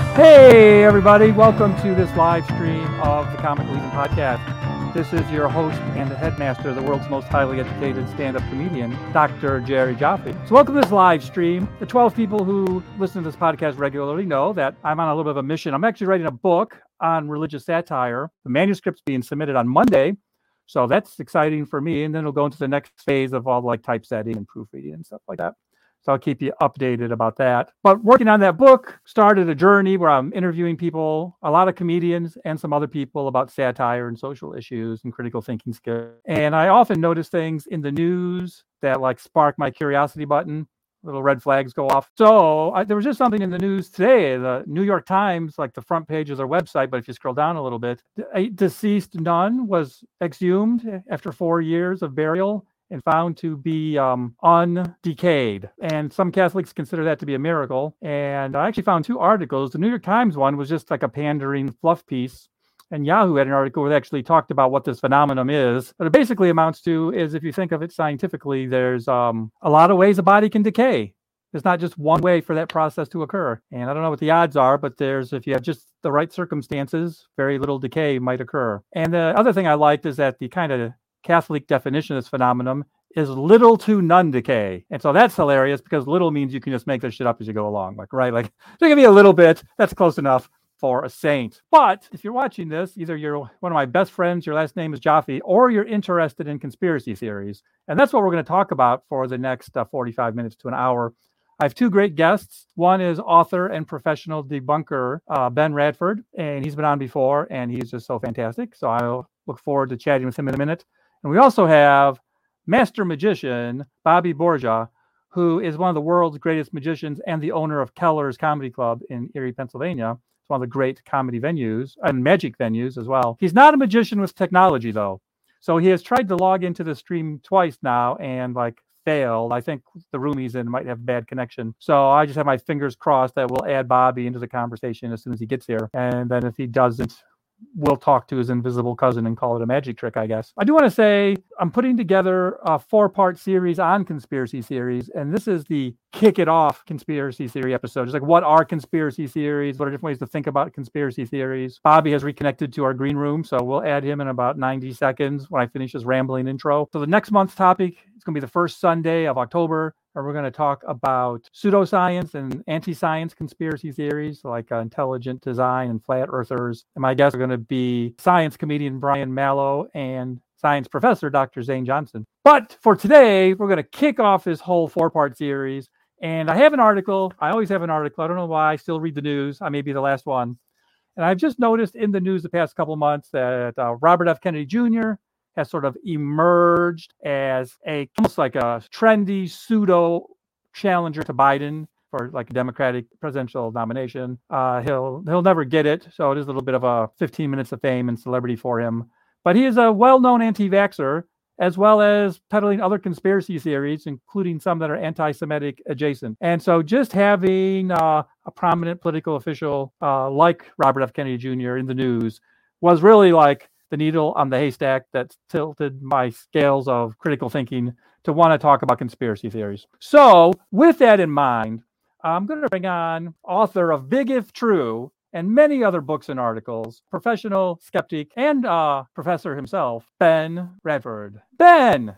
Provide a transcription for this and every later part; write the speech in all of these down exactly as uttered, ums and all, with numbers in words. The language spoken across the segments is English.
Hey, everybody. Welcome to this live stream of the Comic Legion podcast. This is your host and the headmaster, the world's most highly educated stand-up comedian, Doctor Jerry Jaffe. So welcome to this live stream. The twelve people who listen to this podcast regularly know that I'm on a little bit of a mission. I'm actually writing a book on religious satire. The manuscript's being submitted on Monday, so that's exciting for me. And then we'll go into the next phase of all like typesetting and proofreading and stuff like that. So I'll keep you updated about that. But working on that book started a journey where I'm interviewing people, a lot of comedians and some other people about satire and social issues and critical thinking skills. And I often notice things in the news that like spark my curiosity button. Little red flags go off. So I, there was just something in the news today. The New York Times, like the front page of their website, but if you scroll down a little bit, a deceased nun was exhumed after four years of burial and found to be um, undecayed. And some Catholics consider that to be a miracle. And I actually found two articles. The New York Times one was just like a pandering fluff piece. And Yahoo had an article where they actually talked about what this phenomenon is. What it basically amounts to is, if you think of it scientifically, there's um, a lot of ways a body can decay. There's not just one way for that process to occur. And I don't know what the odds are, but there's, if you have just the right circumstances, very little decay might occur. And the other thing I liked is that the kind of Catholic definition of this phenomenon is little to none decay. And so that's hilarious because little means you can just make this shit up as you go along. Like, right? Like, there can be a little bit. That's close enough for a saint. But if you're watching this, either you're one of my best friends, your last name is Jaffe, or you're interested in conspiracy theories. And that's what we're going to talk about for the next uh, forty-five minutes to an hour. I have two great guests. One is author and professional debunker, uh, Ben Radford, and he's been on before, and he's just so fantastic. So I'll look forward to chatting with him in a minute. And we also have master magician Bobby Borgia, who is one of the world's greatest magicians and the owner of Keller's Comedy Club in Erie, Pennsylvania. It's one of the great comedy venues and magic venues as well. He's not a magician with technology, though. So he has tried to log into the stream twice now and like failed. I think the room he's in might have bad connection. So I just have my fingers crossed that we'll add Bobby into the conversation as soon as he gets here. And then if he doesn't, we'll talk to his invisible cousin and call it a magic trick, I guess. I do want to say I'm putting together a four-part series on conspiracy theories, and this is the kick it off conspiracy theory episode. It's like, what are conspiracy theories? What are different ways to think about conspiracy theories? Bobby has reconnected to our green room, so we'll add him in about ninety seconds when I finish his rambling intro. So the next month's topic is going to be the first Sunday of October, and we're going to talk about pseudoscience and anti-science conspiracy theories like uh, intelligent design and flat earthers. And my guests are going to be science comedian Brian Mallow and science professor Doctor Zane Johnson. But for today, we're going to kick off this whole four-part series. And I have an article. I always have an article. I don't know why. I still read the news. I may be the last one. And I've just noticed in the news the past couple of months that uh, Robert F. Kennedy Junior has sort of emerged as a almost like a trendy pseudo challenger to Biden for like a Democratic presidential nomination. Uh, he'll he'll never get it, so it is a little bit of a fifteen minutes of fame and celebrity for him. But he is a well-known anti-vaxxer, as well as peddling other conspiracy theories, including some that are anti-Semitic adjacent. And so just having uh, a prominent political official uh, like Robert F. Kennedy Junior in the news was really like the needle on the haystack that tilted my scales of critical thinking to want to talk about conspiracy theories. So with that in mind, I'm going to bring on author of Big If True and many other books and articles, professional skeptic and uh, professor himself, Ben Radford. Ben!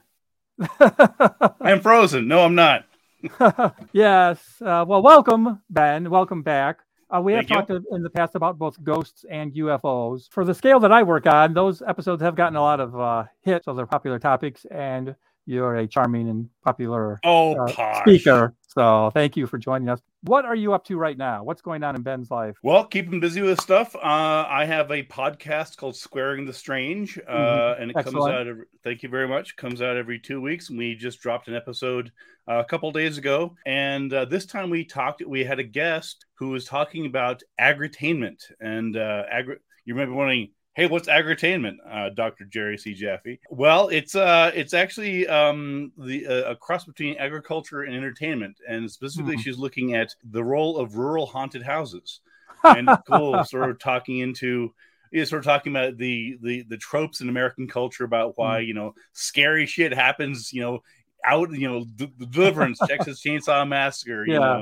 I'm frozen. No, I'm not. Yes. Uh, well, welcome, Ben. Welcome back. Uh, we have Thank talked in the past about both ghosts and U F Os. For the scale that I work on, those episodes have gotten a lot of uh, hits, so they're popular topics, and you're a charming and popular Oh, uh, posh. speaker. So thank you for joining us. What are you up to right now? What's going on in Ben's life? Well, keep him busy with stuff. Uh, I have a podcast called Squaring the Strange, uh, Mm-hmm. and it Excellent. comes out. Every, thank you very much. Comes out every two weeks. We just dropped an episode uh, a couple days ago, and uh, this time we talked. We had a guest who was talking about agritainment, and uh, agri- you remember wondering, hey, what's agritainment, uh, Doctor Jerry C. Jaffe? Well, it's uh, it's actually um, the uh, a cross between agriculture and entertainment, and specifically, Hmm. she's looking at the role of rural haunted houses, and cool, sort of talking into. Yeah, sort of talking about the, the the tropes in American culture about why you know scary shit happens. You know, out. You know, the, the Deliverance, Texas Chainsaw Massacre. You Yeah. know,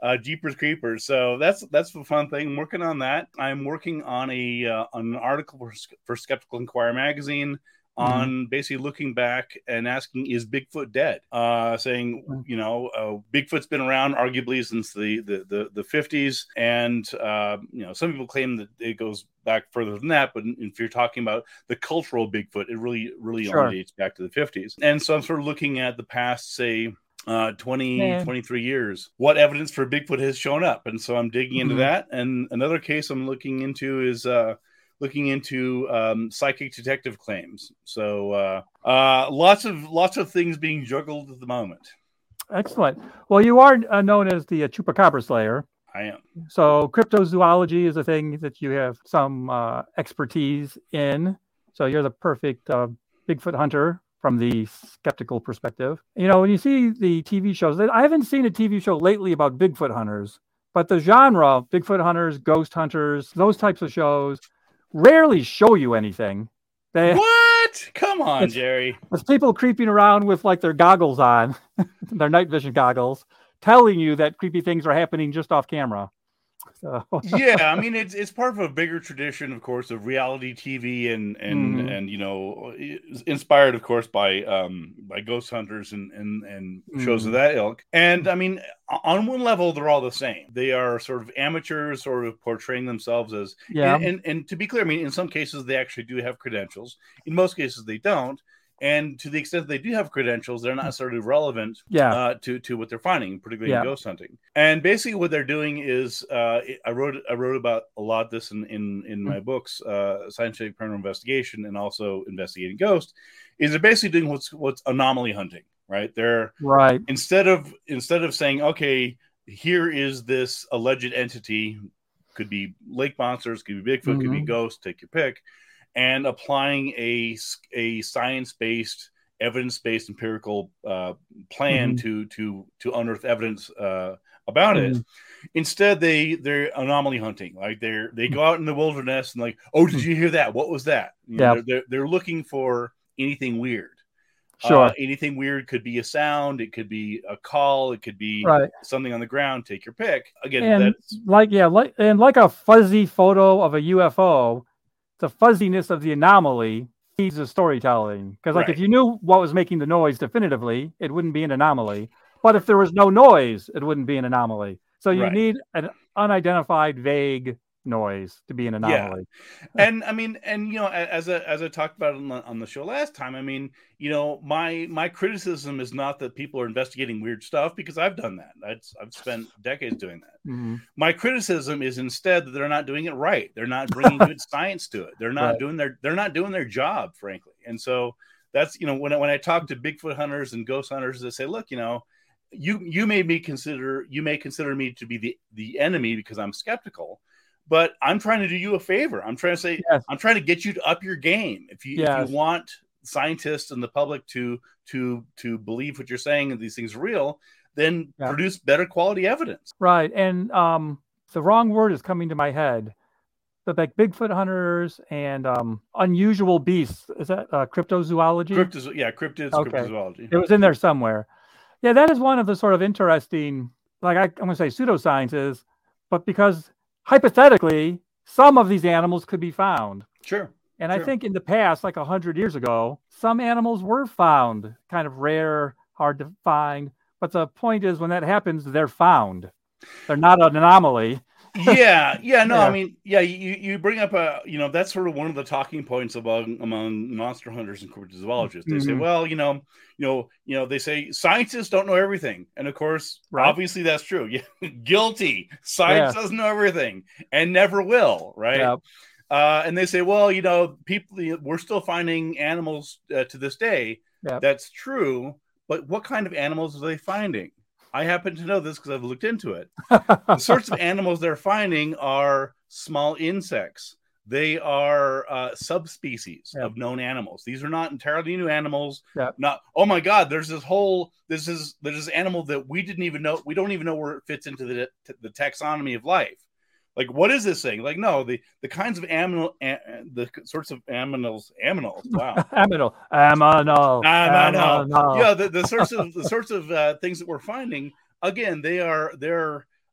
uh, Jeepers Creepers. So that's that's the fun thing. I'm working on that. I'm working on a uh, on an article for, for Skeptical Inquirer magazine on mm-hmm. basically looking back and asking, is Bigfoot dead? Uh, saying, mm-hmm. you know, uh, Bigfoot's been around arguably since the the the, the fifties, and uh, you know, some people claim that it goes back further than that, but if you're talking about the cultural Bigfoot, it really really sure. only dates back to the fifties. And so I'm sort of looking at the past, say, uh twenty, Man. twenty-three years, what evidence for Bigfoot has shown up. And so I'm digging into mm-hmm. that. And another case I'm looking into is uh looking into um, psychic detective claims. So uh, uh, lots of lots of things being juggled at the moment. Excellent. Well, you are uh, known as the uh, Chupacabra Slayer. I am. So cryptozoology is a thing that you have some uh, expertise in. So you're the perfect uh, Bigfoot hunter from the skeptical perspective. You know, when you see the T V shows, I haven't seen a T V show lately about Bigfoot hunters, but the genre, Bigfoot hunters, ghost hunters, those types of shows, rarely show you anything. They, what? Come on, it's, Jerry. It's people creeping around with like their goggles on, their night vision goggles, telling you that creepy things are happening just off camera. So. Yeah, I mean, it's it's part of a bigger tradition, of course, of reality T V and and mm-hmm. and you know, inspired, of course, by um by ghost hunters and and and mm-hmm. shows of that ilk. And I mean, on one level, they're all the same. They are sort of amateurs, sort of portraying themselves as yeah. And, and and to be clear, I mean, in some cases they actually do have credentials. In most cases, they don't. And to the extent they do have credentials, they're not necessarily relevant yeah. uh, to, to what they're finding, particularly yeah. in ghost hunting. And basically what they're doing is, uh, I wrote I wrote about a lot of this in, in, in my books, uh, Scientific Paranormal Investigation and also Investigating Ghosts, is they're basically doing what's what's anomaly hunting, right? They're right. Instead of instead of saying, okay, here is this alleged entity, could be lake monsters, could be Bigfoot, mm-hmm. could be ghosts, take your pick, and applying a, a science-based, evidence-based empirical uh, plan mm-hmm. to to to unearth evidence uh, about mm-hmm. it. Instead, they they're anomaly hunting. Like they're they go out in the wilderness and like, oh, did you hear that? What was that? You know, yeah. they're, they're they're looking for anything weird. Sure. Uh, anything weird could be a sound. It could be a call. It could be right. something on the ground. Take your pick. Again, and that's like yeah, like and like a fuzzy photo of a U F O. The fuzziness of the anomaly feeds the storytelling. Because like right. if you knew what was making the noise definitively, it wouldn't be an anomaly. But if there was no noise, it wouldn't be an anomaly. So you right. need an unidentified, vague noise to be an anomaly. Yeah. And I mean, and you know, as a, as I talked about on the, on the show last time, I mean, you know, my my criticism is not that people are investigating weird stuff, because I've done that. I've, I've spent decades doing that. Mm-hmm. My criticism is instead that they're not doing it right. They're not bringing good science to it. They're not right. doing their they're not doing their job, frankly. And so that's, you know, when I, when I talk to Bigfoot hunters and ghost hunters, they say, look, you know, you you may be consider you may consider me to be the the enemy because I'm skeptical. But I'm trying to do you a favor. I'm trying to say, yes. I'm trying to get you to up your game. If you, yes. if you want scientists and the public to to to believe what you're saying and these things are real, then yeah. produce better quality evidence. Right. And um, the wrong word is coming to my head. But like Bigfoot hunters and um, unusual beasts, is that uh, cryptozoology? Cryptozo- yeah, cryptids, okay. cryptozoology. It was in there somewhere. Yeah, that is one of the sort of interesting, like I, I'm going to say pseudosciences, but because hypothetically, some of these animals could be found. Sure. And sure. I think in the past, like a hundred years ago, some animals were found, kind of rare, hard to find. But the point is, when that happens, they're found. They're not an anomaly. yeah, yeah, no, yeah. I mean, yeah, you, you bring up a, you know, that's sort of one of the talking points among among monster hunters and cryptozoologists. They mm-hmm. say, well, you know, you know, you know, they say scientists don't know everything, and of course, right. obviously that's true. Yeah, guilty. Science yeah. doesn't know everything and never will, right? Yeah. Uh, and they say, well, you know, people, we're still finding animals uh, to this day. Yeah. That's true, but what kind of animals are they finding? I happen to know this because I've looked into it. The sorts of animals they're finding are small insects. They are uh, subspecies yeah. of known animals. These are not entirely new animals. Yeah. Not, oh my God, there's this whole, this is, there's this animal that we didn't even know. We don't even know where it fits into the, the taxonomy of life. Like, what is this thing? Like, no, the, the kinds of aminal, a, the sorts of aminals, aminals. Wow, aminal, aminal, aminal. Yeah, the, the sorts of the sorts of uh, things that we're finding. Again, they are they're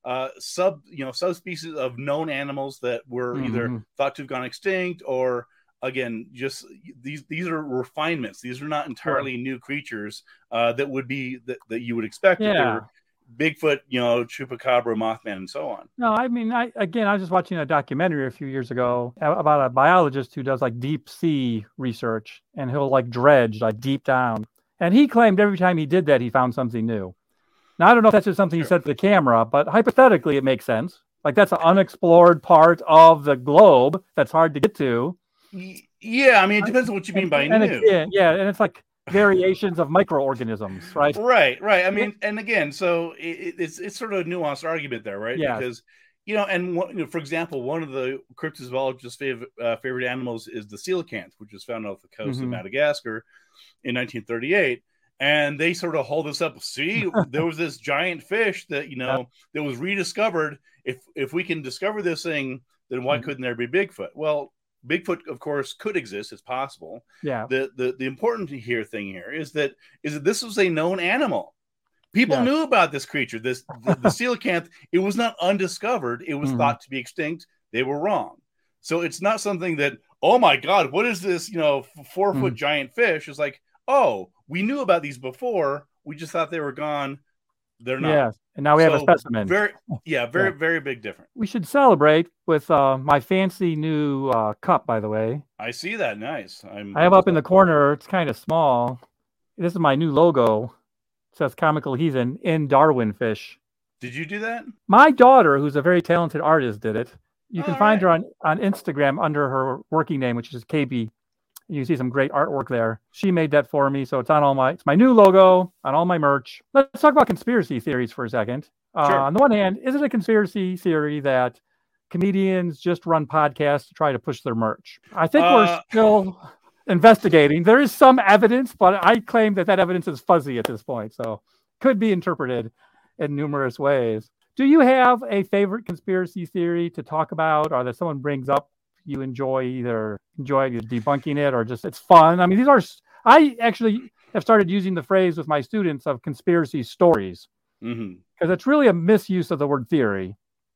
uh, sub, you know, subspecies of known animals that were mm-hmm. either thought to have gone extinct or, again, just these these are refinements. These are not entirely sure. new creatures uh, that would be that, that you would expect. Yeah. If they were Bigfoot, you know, Chupacabra, Mothman, and so on. No, I mean, I again, I was just watching a documentary a few years ago about a biologist who does like deep sea research, and he'll like dredge like deep down. And he claimed every time he did that, he found something new. Now, I don't know if that's just something he said to the camera, but hypothetically, it makes sense. Like that's an unexplored part of the globe that's hard to get to. Yeah, I mean, it depends on what you mean by and new. Yeah, yeah, and it's like variations of microorganisms, right? Right, right. I mean, and again, so it, it's it's sort of a nuanced argument there, right? Yeah. Because, you know, and one, you know, for example, one of the cryptozoologists' favorite uh, favorite animals is the coelacanth, which was found off the coast mm-hmm. of Madagascar in nineteen thirty-eight. And they sort of hold this up. See, there was this giant fish that, you know, yeah. that was rediscovered. If if we can discover this thing, then why mm-hmm. couldn't there be Bigfoot? Well, Bigfoot, of course, could exist. It's possible. Yeah. The the the important here thing here is that is that this was a known animal. People yeah. knew about this creature. This the, the coelacanth. It was not undiscovered. It was mm-hmm. thought to be extinct. They were wrong. So it's not something that, oh my God, what is this? You know, four foot mm-hmm. giant fish? It's like, oh, we knew about these before. We just thought they were gone. They're not. Yeah, and now we so have a specimen. Very, yeah, very, yeah. very big difference. We should celebrate with uh, my fancy new uh, cup, by the way. I see that. Nice. I'm, I have up in the corner. It's kind of small. This is my new logo. It says Comical Heathen in Darwin Fish. Did you do that? My daughter, who's a very talented artist, did it. You can All find right. her on, on Instagram under her working name, which is K B. You see some great artwork there. She made that for me, so it's on all my it's my new logo on all my merch. Let's talk about conspiracy theories for a second. Uh, Sure. On the one hand, is it a conspiracy theory that comedians just run podcasts to try to push their merch? I think Uh, we're still investigating. There is some evidence, but I claim that that evidence is fuzzy at this point, so could be interpreted in numerous ways. Do you have a favorite conspiracy theory to talk about, or that someone brings up you enjoy either enjoy debunking it or just it's fun? I mean, these are, I actually have started using the phrase with my students of conspiracy stories because mm-hmm. it's really a misuse of the word theory.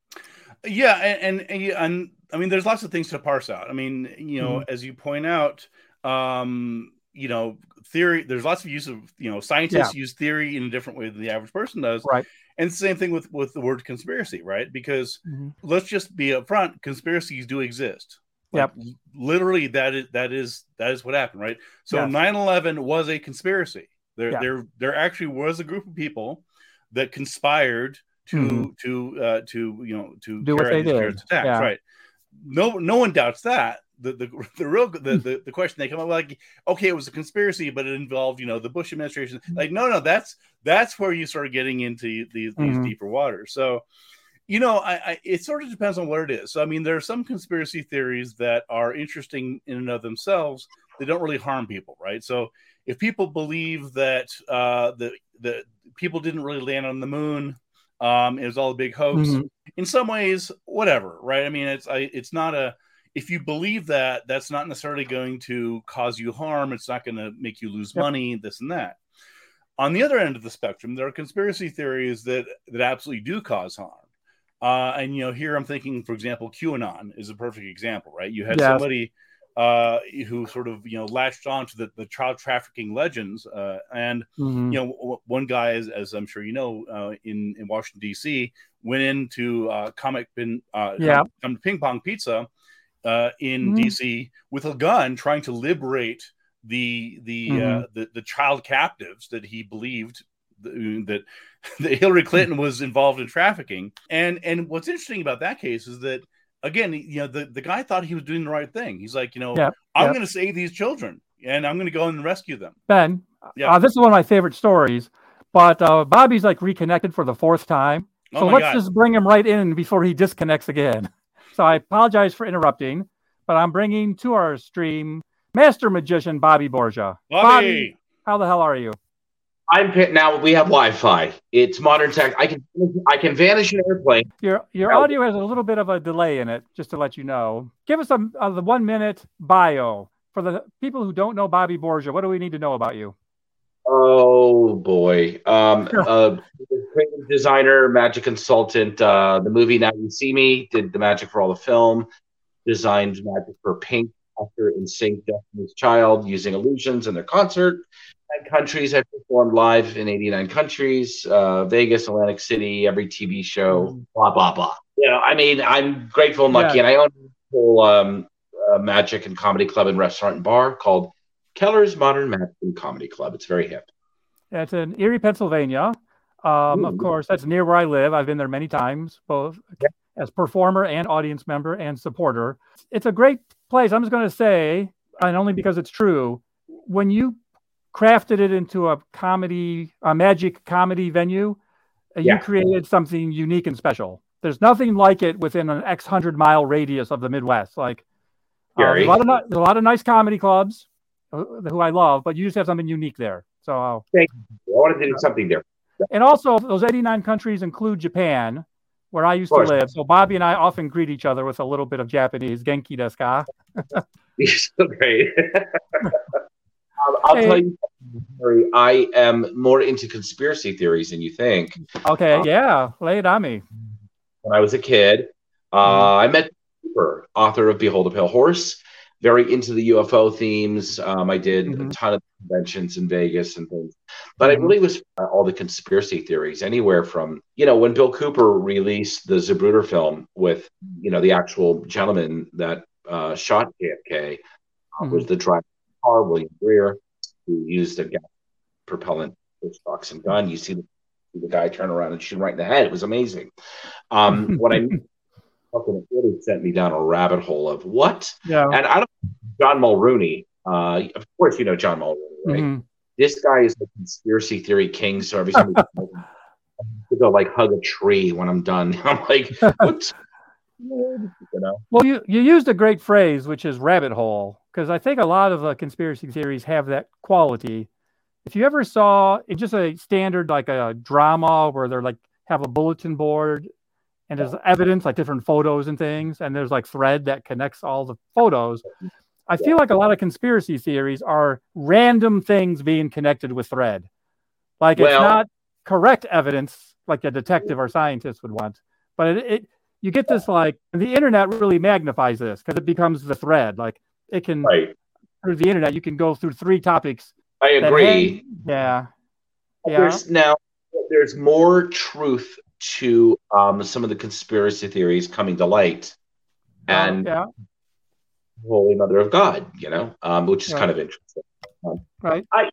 Yeah. And, and, and, I mean, there's lots of things to parse out. I mean, you know, mm-hmm. as you point out, um, you know, theory, there's lots of use of, you know, scientists yeah. use theory in a different way than the average person does. Right. And it's the same thing with, with the word conspiracy, right? Because mm-hmm. let's just be upfront, conspiracies do exist. Like, yep. Literally, that is that is that is what happened, right? So yes. nine eleven was a conspiracy. There, yeah. there, there actually was a group of people that conspired to mm-hmm. to uh, to you know to do what they did. Attacks, yeah. right? No, no one doubts that. The the the real the, the, the question they come up with, like, okay, it was a conspiracy, but it involved, you know, the Bush administration. Like, no, no, that's that's where you start getting into these these mm-hmm. deeper waters. So, you know, I, I it sort of depends on what it is. So, I mean, there are some conspiracy theories that are interesting in and of themselves. They don't really harm people, right? So, if people believe that uh, the the people didn't really land on the moon, um, it was all a big hoax. Mm-hmm. In some ways, whatever, right? I mean, it's I, it's not a if you believe that, that's not necessarily going to cause you harm. It's not going to make you lose yep. money, this and that. On the other end of the spectrum, there are conspiracy theories that that absolutely do cause harm. Uh, and, you know, here I'm thinking, for example, QAnon is a perfect example, right? You had yes. somebody uh, who sort of, you know, latched on to the, the child trafficking legends. Uh, and, mm-hmm. you know, w- one guy, as, as I'm sure you know, uh, in, in Washington, D C, went into uh, Comic Pin, uh, yeah. come to Ping Pong Pizza uh, in mm-hmm. D C with a gun, trying to liberate the the, mm-hmm. uh, the the child captives that he believed that that Hillary Clinton was involved in trafficking. And and what's interesting about that case is that, again, you know, the, the guy thought he was doing the right thing. He's like, you know, yep. I'm yep. going to save these children and I'm going to go and rescue them. Ben, yeah. uh, this is one of my favorite stories, but uh, Bobby's like reconnected for the fourth time. So oh my let's God. just bring him right in before he disconnects again. So I apologize for interrupting, but I'm bringing to our stream Master Magician Bobby Borgia. Bobby! Bobby, how the hell are you? I'm now. We have Wi-Fi. It's modern tech. I can I can vanish an airplane. Your your audio has a little bit of a delay in it, just to let you know. Give us a, a the one minute bio for the people who don't know Bobby Borgia. What do we need to know about you? Oh boy. Um, uh, creative designer, magic consultant. Uh, the movie Now You See Me did the magic for all the film. Designed magic for Pink after N Sync Destiny's Child using illusions in their concert. And countries I performed live in eighty-nine countries, uh, Vegas, Atlantic City, every T V show, blah blah blah. You know, I mean, I'm grateful and lucky, Yeah. and I own a whole um, uh, magic and comedy club and restaurant and bar called Keller's Modern Magic and Comedy Club. It's very hip. Yeah, it's in Erie, Pennsylvania. Um, of Ooh. course, that's near where I live. I've been there many times, both Yeah. as performer and audience member and supporter. It's a great place. I'm just going to say, and only because it's true, when you crafted it into a comedy, a magic comedy venue, uh, you Yeah. created something unique and special. There's nothing like it within an X hundred mile radius of the Midwest. Like, uh, Gary? there's, a lot of, ni- there's a lot of nice comedy clubs who, who I love, but you just have something unique there. So, Thank you. I wanted to do something different. and also those eighty-nine countries include Japan, where I used Of to course. live. So Bobby and I often greet each other with a little bit of Japanese. Genki desu ka? You're so great. um, I'll Hey. tell you, Harry, I am more into conspiracy theories than you think. Okay, Uh, yeah, lay it on me. When I was a kid, uh, I met Cooper, author of Behold a Pale Horse, very into the U F O themes. Um, I did a Mhm. ton of conventions in Vegas and things, but Mhm. I really was uh, all the conspiracy theories, anywhere from, you know, when Bill Cooper released the Zapruder film with, you know, the actual gentleman that uh, shot J F K uh, was the driver of the car, William Greer, who used a gas propellant box and gun. You see the, the guy turn around and shoot him right in the head. It was amazing. Um, what I fucking it really sent me down a rabbit hole of what? Yeah. And I don't John Mulrooney. Uh, of course, you know John Mulrooney, right? Mhm. This guy is a conspiracy theory king. So every time we to go like hug a tree when I'm done, I'm like, what? You know? Well, you, you used a great phrase, which is rabbit hole, because I think a lot of uh, conspiracy theories have that quality. If you ever saw it's just a standard like a drama where they're like have a bulletin board and there's evidence like different photos and things, and there's like thread that connects all the photos. I feel like a lot of conspiracy theories are random things being connected with thread. Like it's Well- not correct evidence like a detective or scientist would want, but it, it you get this like and the internet really magnifies this because it becomes the thread. Like it can Right. through the internet you can go through three topics. I that agree. hang- yeah. Yeah. There's now there's more truth to um, some of the conspiracy theories coming to light, and yeah. Holy Mother of God, you know, um, which is Right. kind of interesting. Um, Right. I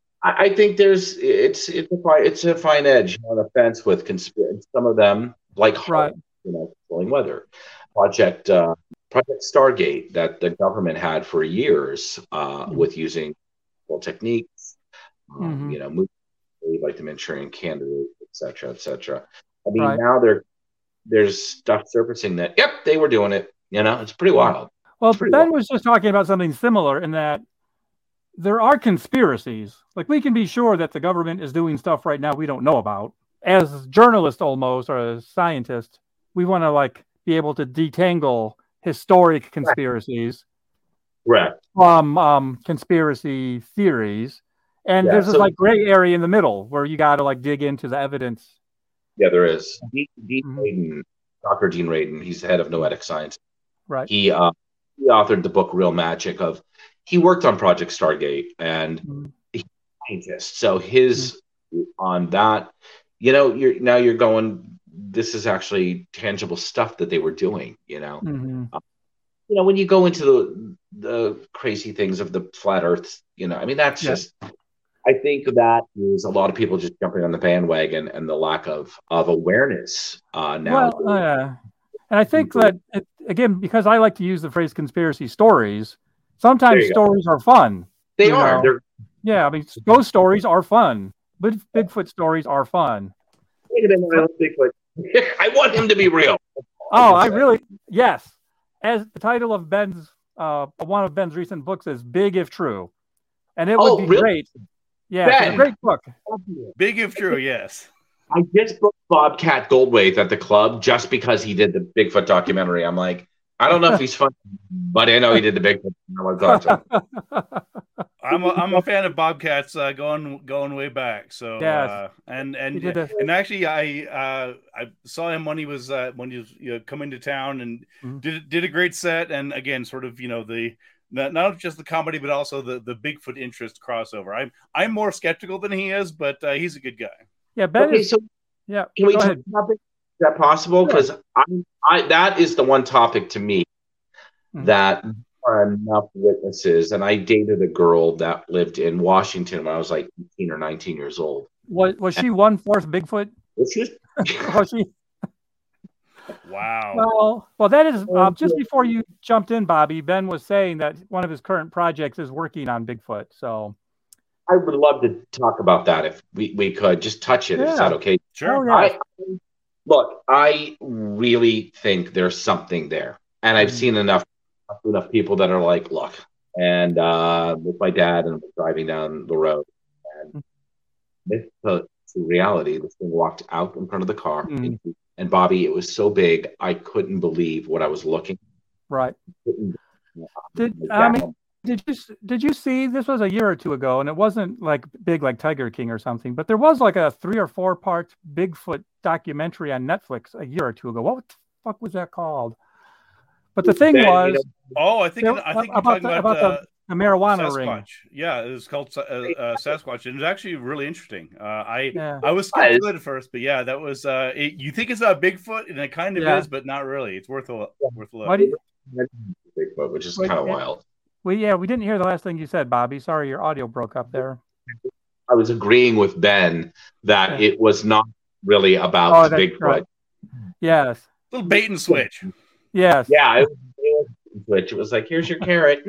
I think there's it's it's a fine it's a fine edge on the fence with conspiracy. Some of them, like Right. you know, controlling weather, project uh, Project Stargate that the government had for years uh, Mhm. with using well techniques, um, Mhm. you know, moving like the Manchurian Candidate, et cetera, et cetera. I mean, Right. now there there's stuff surfacing that yep, they were doing it. You know, it's pretty wild. Well, pretty Ben wild. was just talking about something similar in that there are conspiracies. Like we can be sure that the government is doing stuff right now we don't know about. As journalists almost or as scientists, we want to like be able to detangle historic conspiracies Correct. from um, conspiracy theories. And Yeah, there's this so- like gray area in the middle where you got to like dig into the evidence. Yeah, there is. Dean, Dean Mhm. Radin, Doctor Dean Radin, he's the head of Noetic Science. Right. He uh, he authored the book Real Magic. Of he worked on Project Stargate and Mhm. he's a scientist. So his on that, you know, you're now you're going. This is actually tangible stuff that they were doing. You know, Mhm. you know when you go into the the crazy things of the flat Earth. You know, I mean that's Yeah. just. I think that is a lot of people just jumping on the bandwagon and the lack of of awareness uh, now. Well, uh, and I think that, it, again, because I like to use the phrase conspiracy stories, There sometimes you go. stories are fun. they you are. know. They're, Yeah, I mean, ghost stories are fun. Big, Bigfoot stories are fun. wait a minute, I don't think like I want him to be real. Oh, I really, yes. As the title of Ben's, uh, one of Ben's recent books is Big If True. And it Oh, would be really? great. Yeah, it's a Ben. great book. Big if true, yes. I just booked Bobcat Goldthwait at the club just because he did the Bigfoot documentary. I'm like, I don't know if he's funny, but I know he did the Bigfoot. I want to talk to him. I'm a, I'm a fan of Bobcats uh, going going way back. So Yes. uh, and and a- and actually, I uh, I saw him when he was uh, when he was you know, coming to town and Mhm. did did a great set. And again, sort of you know the not, not just the comedy, but also the the Bigfoot interest crossover. I'm I'm more skeptical than he is, but uh, he's a good guy. Yeah, Ben Okay, is. so Yeah, can we go talk ahead. about it? Is that possible? Because I, I, that is the one topic to me Mhm. that there are enough witnesses. And I dated a girl that lived in Washington when I was like eighteen or nineteen years old. Was was she one fourth Bigfoot? She was, Was she? Wow. Well, well, that is uh, just before you jumped in, Bobby. Ben was saying that one of his current projects is working on Bigfoot. So I would love to talk about that if we, we could just touch it. Yeah. Is that okay? Sure. Oh, yeah. I, look, I really think there's something there. And I've Mhm. seen enough enough people that are like, look, and uh, with my dad and driving down the road. And it's the reality. This thing walked out in front of the car. Mhm. And Bobby, it was so big, I couldn't believe what I was looking. right. Couldn't- Did I mean? Did you did you see this was a year or two ago, and it wasn't like big like Tiger King or something, but there was like a three or four part Bigfoot documentary on Netflix a year or two ago. What the fuck was that called? But the thing Ben, you was know, Oh, I think there- I think you're about talking the, about, about uh, the, the marijuana Sasquatch. ring. Yeah, it was called uh, uh, Sasquatch, and it was actually really interesting. Uh, I Yeah. I was skeptical at first, but yeah, that was. Uh, it, you think it's about Bigfoot, and it kind of Yeah. is, but not really. It's worth a worth a look. What do you, Bigfoot, which is Wait, kind of yeah. wild. well, yeah, we didn't hear the last thing you said, Bobby. Sorry, your audio broke up there. I was agreeing with Ben that Yeah. it was not really about Oh, that's Bigfoot. right. Yes, Little bait and switch. yes. Yeah, it was, it was which it was like, here's your carrot.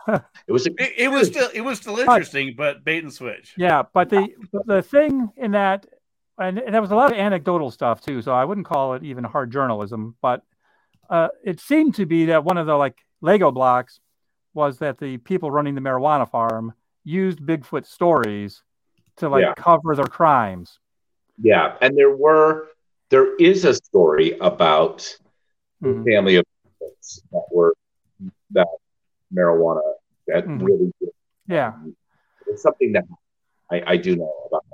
It was a, It, it was still it was still interesting, but bait and switch. Yeah, but the the thing in that, and, and there was a lot of anecdotal stuff too, so I wouldn't call it even hard journalism, but uh, it seemed to be that one of the like Lego blocks was that the people running the marijuana farm used Bigfoot stories to like Yeah. cover their crimes. yeah, and there were there is a story about Mhm. the family of Bigfoots that were that marijuana that Mhm. really Yeah. it's something that I, I do know about.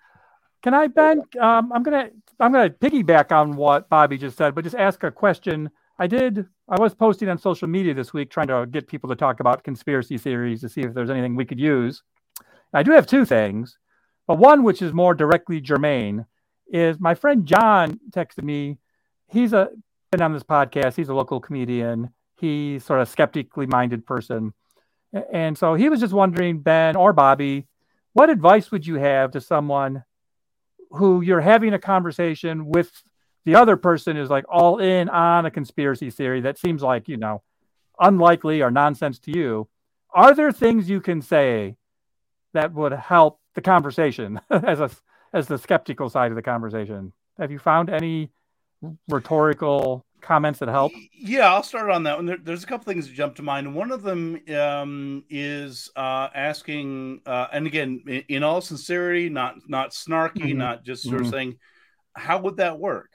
Can I, Ben? Um, I'm gonna I'm gonna piggyback on what Bobby just said, but just ask a question. I did. I was posting on social media this week trying to get people to talk about conspiracy theories to see if there's anything we could use. I do have two things, but one which is more directly germane is my friend John texted me. He's a been on this podcast. He's a local comedian. He's sort of skeptically minded person, and so he was just wondering, Ben or Bobby, what advice would you have to someone who you're having a conversation with? The other person is like all in on a conspiracy theory that seems like, you know, unlikely or nonsense to you. Are there things you can say that would help the conversation as a as the skeptical side of the conversation? Have you found any rhetorical comments that help? Yeah, I'll start on that one. There, there's a couple things that jump to mind. One of them um, is uh, asking, uh, and again, in, in all sincerity, not not snarky, Mhm. not just sort of Mhm. saying, how would that work?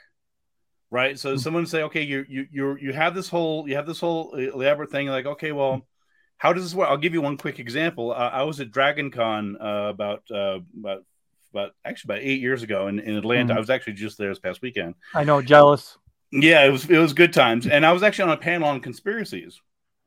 Right. So Mhm. someone say, okay, you you you you have this whole you have this whole elaborate thing. Like, okay, well, how does this work? I'll give you one quick example. Uh, I was at Dragon Con uh, about uh, about about actually about eight years ago in, in Atlanta. Mhm. I was actually just there this past weekend. I know, jealous. Yeah, it was it was good times, and I was actually on a panel on conspiracies,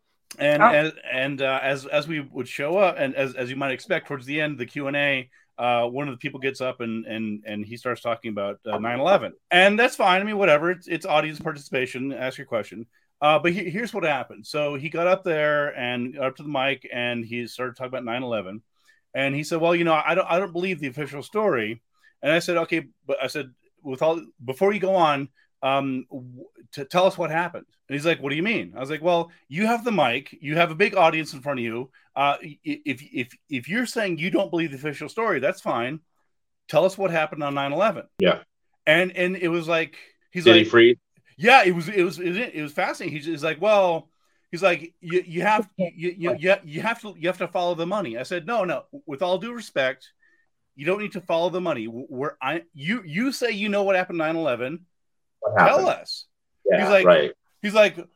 and Oh. as and uh, as as we would show up, and as as you might expect, towards the end of the Q and A, uh, one of the people gets up and and and he starts talking about uh, nine eleven, and that's fine. I mean, whatever. It's it's audience participation. Ask your question. Uh, but he, here's what happened. So he got up there and got up to the mic, and he started talking about nine eleven, and he said, "Well, you know, I don't I don't believe the official story," and I said, "Okay," but I said, "With all before you go on." Um, to tell us what happened. And he's like, what do you mean? I was like, well, you have the mic, you have a big audience in front of you. Uh, if, if, if you're saying you don't believe the official story, that's fine. Tell us what happened on nine eleven. Yeah. And, and it was like, he's Did like, he freeze? yeah, it was, it was, it was fascinating. He's, he's like, well, he's like, you, you have, you, you, you, you have to, you have to follow the money. I said, no, no, with all due respect, you don't need to follow the money. Where I, you, you say, you know what happened nine eleven. Tell us. Yeah, he's like, right. he's like,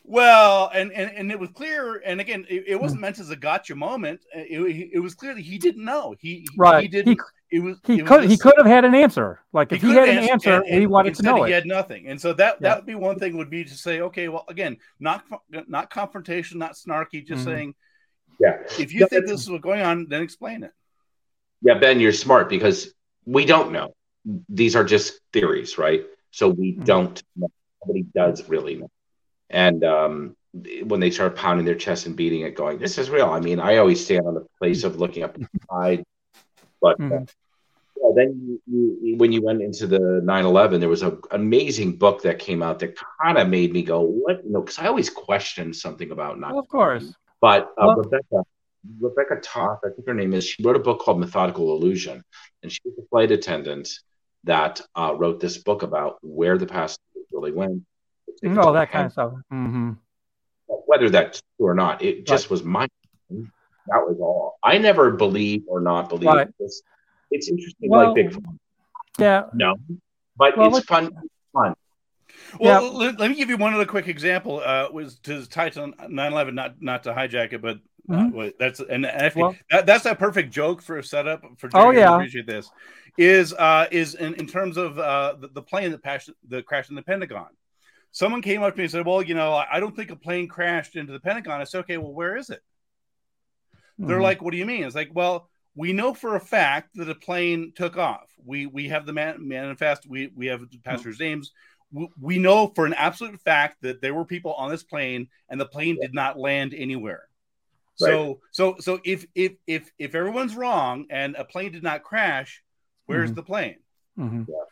Well, and, and and it was clear, and again, it, it wasn't meant as a gotcha moment. It, it was clear that he didn't know. He right. He didn't. He, it was. He it could. was he could have had an answer. Like if he, he had an answered, answer, and, and he wanted to know he it. He had nothing, and so that yeah. that would be one thing. Would be to say, okay, well, again, not not confrontation, not snarky, just mm-hmm. saying, yeah. If you no, think this is what's going on, then explain it. Yeah, Ben, you're smart because we don't know. These are just theories, right? So we mm-hmm. don't know. Nobody does really know. And um, when they start pounding their chest and beating it, going, this is real. I mean, I always stand on the place of looking up the side. But mm-hmm. uh, yeah, then you, you, when you went into the nine eleven, there was an amazing book that came out that kind of made me go, what? You know, because I always question something about nine eleven. Well, of course. But uh, well, Rebecca, Rebecca Toth, I think her name is, she wrote a book called Methodical Illusion. And she was a flight attendant that uh, wrote this book about where the passengers really went. No, that kind of stuff. Mm-hmm. Whether that's true or not, it just right. was my. That was all. I never believe or not believe right. this. It's interesting, well, like Bigfoot. Yeah. No, but well, it's fun. It's fun. Well, yeah. let, let me give you one other quick example. Uh, was to tie to nine eleven, not not to hijack it, but mm-hmm. uh, that's and, and well, that, that's a perfect joke for a setup for. Jerry. Oh yeah, I appreciate this. Is uh is in, in terms of uh the, the plane that crashed the crashed in the Pentagon. Someone came up to me and said, well, you know, I don't think a plane crashed into the Pentagon. I said, okay, well, where is it? Mm-hmm. They're like, what do you mean? It's like, well, we know for a fact that a plane took off. We we have the man, manifest. We, we have the passengers' mm-hmm. names. We, we know for an absolute fact that there were people on this plane and the plane yeah. did not land anywhere. Right. So so so if if if if everyone's wrong and a plane did not crash, where's mm-hmm. the plane? Mm-hmm. Yeah.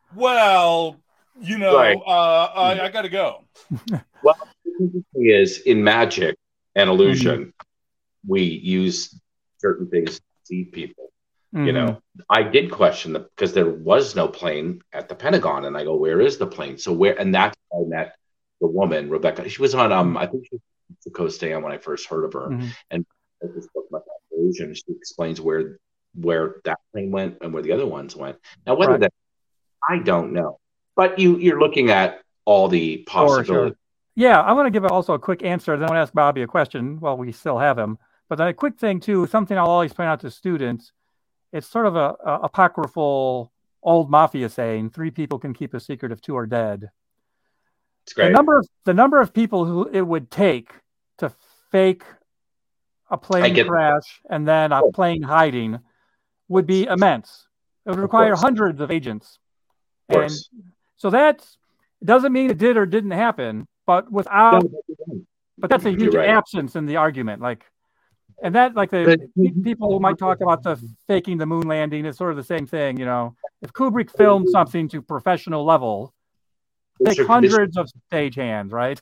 Well, you know, right. uh, I, I got to go. Well, the thing is, in magic and illusion, mm-hmm. we use certain things to deceive people. Mm-hmm. You know, I did question them because there was no plane at the Pentagon, and I go, "Where is the plane?" So where? And that's how I met the woman, Rebecca. She was on, um, I think she was on the Coast Stand when I first heard of her, mm-hmm. and this book about illusion, she explains where where that plane went and where the other ones went. Now, whether right. that, I don't know. But you, you're looking at all the possibilities. Sure, sure. Yeah, I want to give also a quick answer. Then I want to ask Bobby a question while we still have him. But then a quick thing, too, something I'll always point out to students. It's sort of a, a apocryphal old mafia saying, three people can keep a secret if two are dead. It's great. The number of, the number of people who it would take to fake a plane crash that. and then a oh. plane hiding would be immense. It would require of hundreds of agents. Of and so that doesn't mean it did or didn't happen, but without, but that's a huge right. absence in the argument. Like, and that, like the but, people who might talk about the faking the moon landing is sort of the same thing. You know, if Kubrick filmed something to professional level, take hundreds of stage hands, right?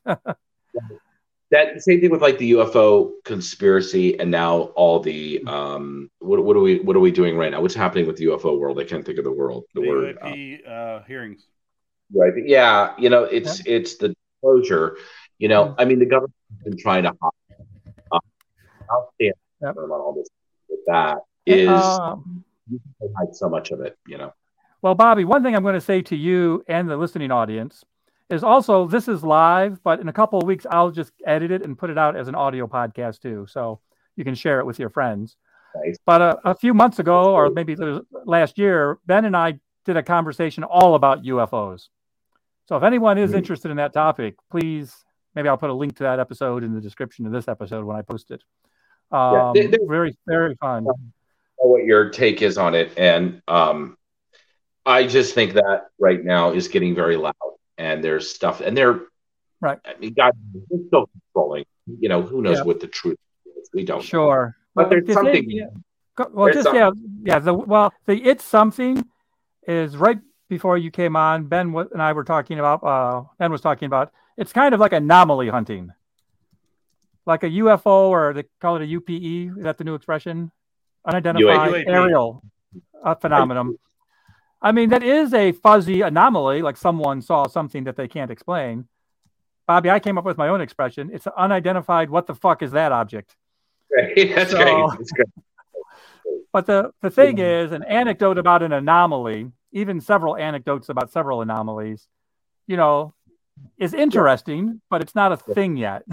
That same thing with like the U F O conspiracy, and now all the um, what what are we what are we doing right now? What's happening with the U F O world? I can't think of the world. The, the word U A P, uh, uh, hearings. Right. Yeah. You know, it's yeah. it's the disclosure. You know, mm-hmm. I mean, the government has been trying to hide. Uh, I'll stand yep. on all this. With that is um, you can hide so much of it. You know. Well, Bobby, one thing I'm going to say to you and the listening audience is also, this is live, but in a couple of weeks, I'll just edit it and put it out as an audio podcast too. So you can share it with your friends. Nice. But a, a few months ago, or maybe last year, Ben and I did a conversation all about U F Os. So if anyone is mm-hmm. interested in that topic, please, maybe I'll put a link to that episode in the description of this episode when I post it. Um, yeah, they, very, very fun. What your take is on it. And um, I just think that right now is getting very loud. And there's stuff, and they're right. I mean, God, they're still controlling. You know, who knows yeah. what the truth is? We don't. Sure, know. But well, there's something. It, yeah. Well, there's just something. yeah, yeah. The well, the it's something is right before you came on. Ben and I were talking about. Uh, Ben was talking about. It's kind of like anomaly hunting, like a U F O, or they call it a U P E. Is that the new expression? Unidentified U A P. Aerial uh, phenomenon. I mean, that is a fuzzy anomaly, like someone saw something that they can't explain. Bobby, I came up with my own expression. It's an unidentified, what the fuck is that object? Right. That's, so, great. That's great. But the, the thing yeah. is, an anecdote about an anomaly, even several anecdotes about several anomalies, you know, is interesting, yeah. but it's not a yeah. thing yet.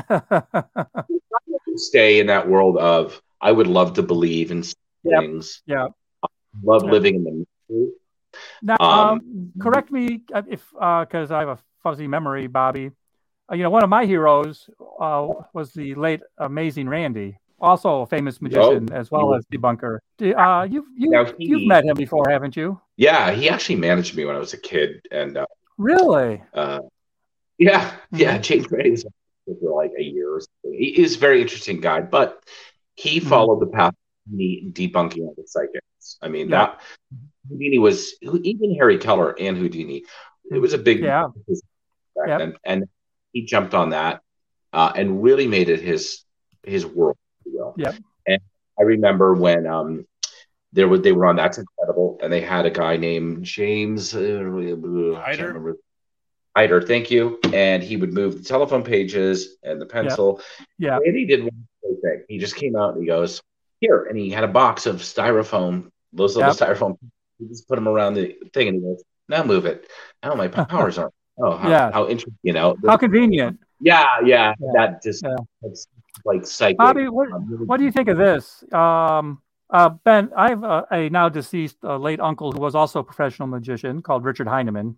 Stay in that world of, I would love to believe in yep. things. Yeah. I love yeah. living in the mystery. Now, um, um, correct me if, because uh, I have a fuzzy memory, Bobby. Uh, you know, one of my heroes uh, was the late Amazing Randy, also a famous magician oh, as well as debunker. Uh, you've you, he, you've met him before, haven't you? Yeah, he actually managed me when I was a kid, and uh, really, uh, yeah, yeah. Mm-hmm. James Randy was for like a year or something. He is a very interesting guy, but he mm-hmm. followed the path of debunking all the psychics. I mean, yeah. that Houdini was even Harry Keller and Houdini. It was a big yeah, yep. and and he jumped on that uh, and really made it his his world, if you will. Yeah. And I remember when um there was they were on That's Incredible, and they had a guy named James uh, Hyder. Hyder, thank you. And he would move the telephone pages and the pencil. Yeah. And he did one thing. He just came out and he goes, here, and he had a box of styrofoam, those little yep. styrofoam. He just put them around the thing, and he goes, now move it. Oh, my powers aren't. Oh, how, yeah. how interesting, you know. How convenient. Yeah, yeah, yeah. That just yeah. It's like psychic. Bobby, what, what do you think of this? Um, uh, Ben, I have a, a now deceased uh, late uncle who was also a professional magician called Richard Heineman.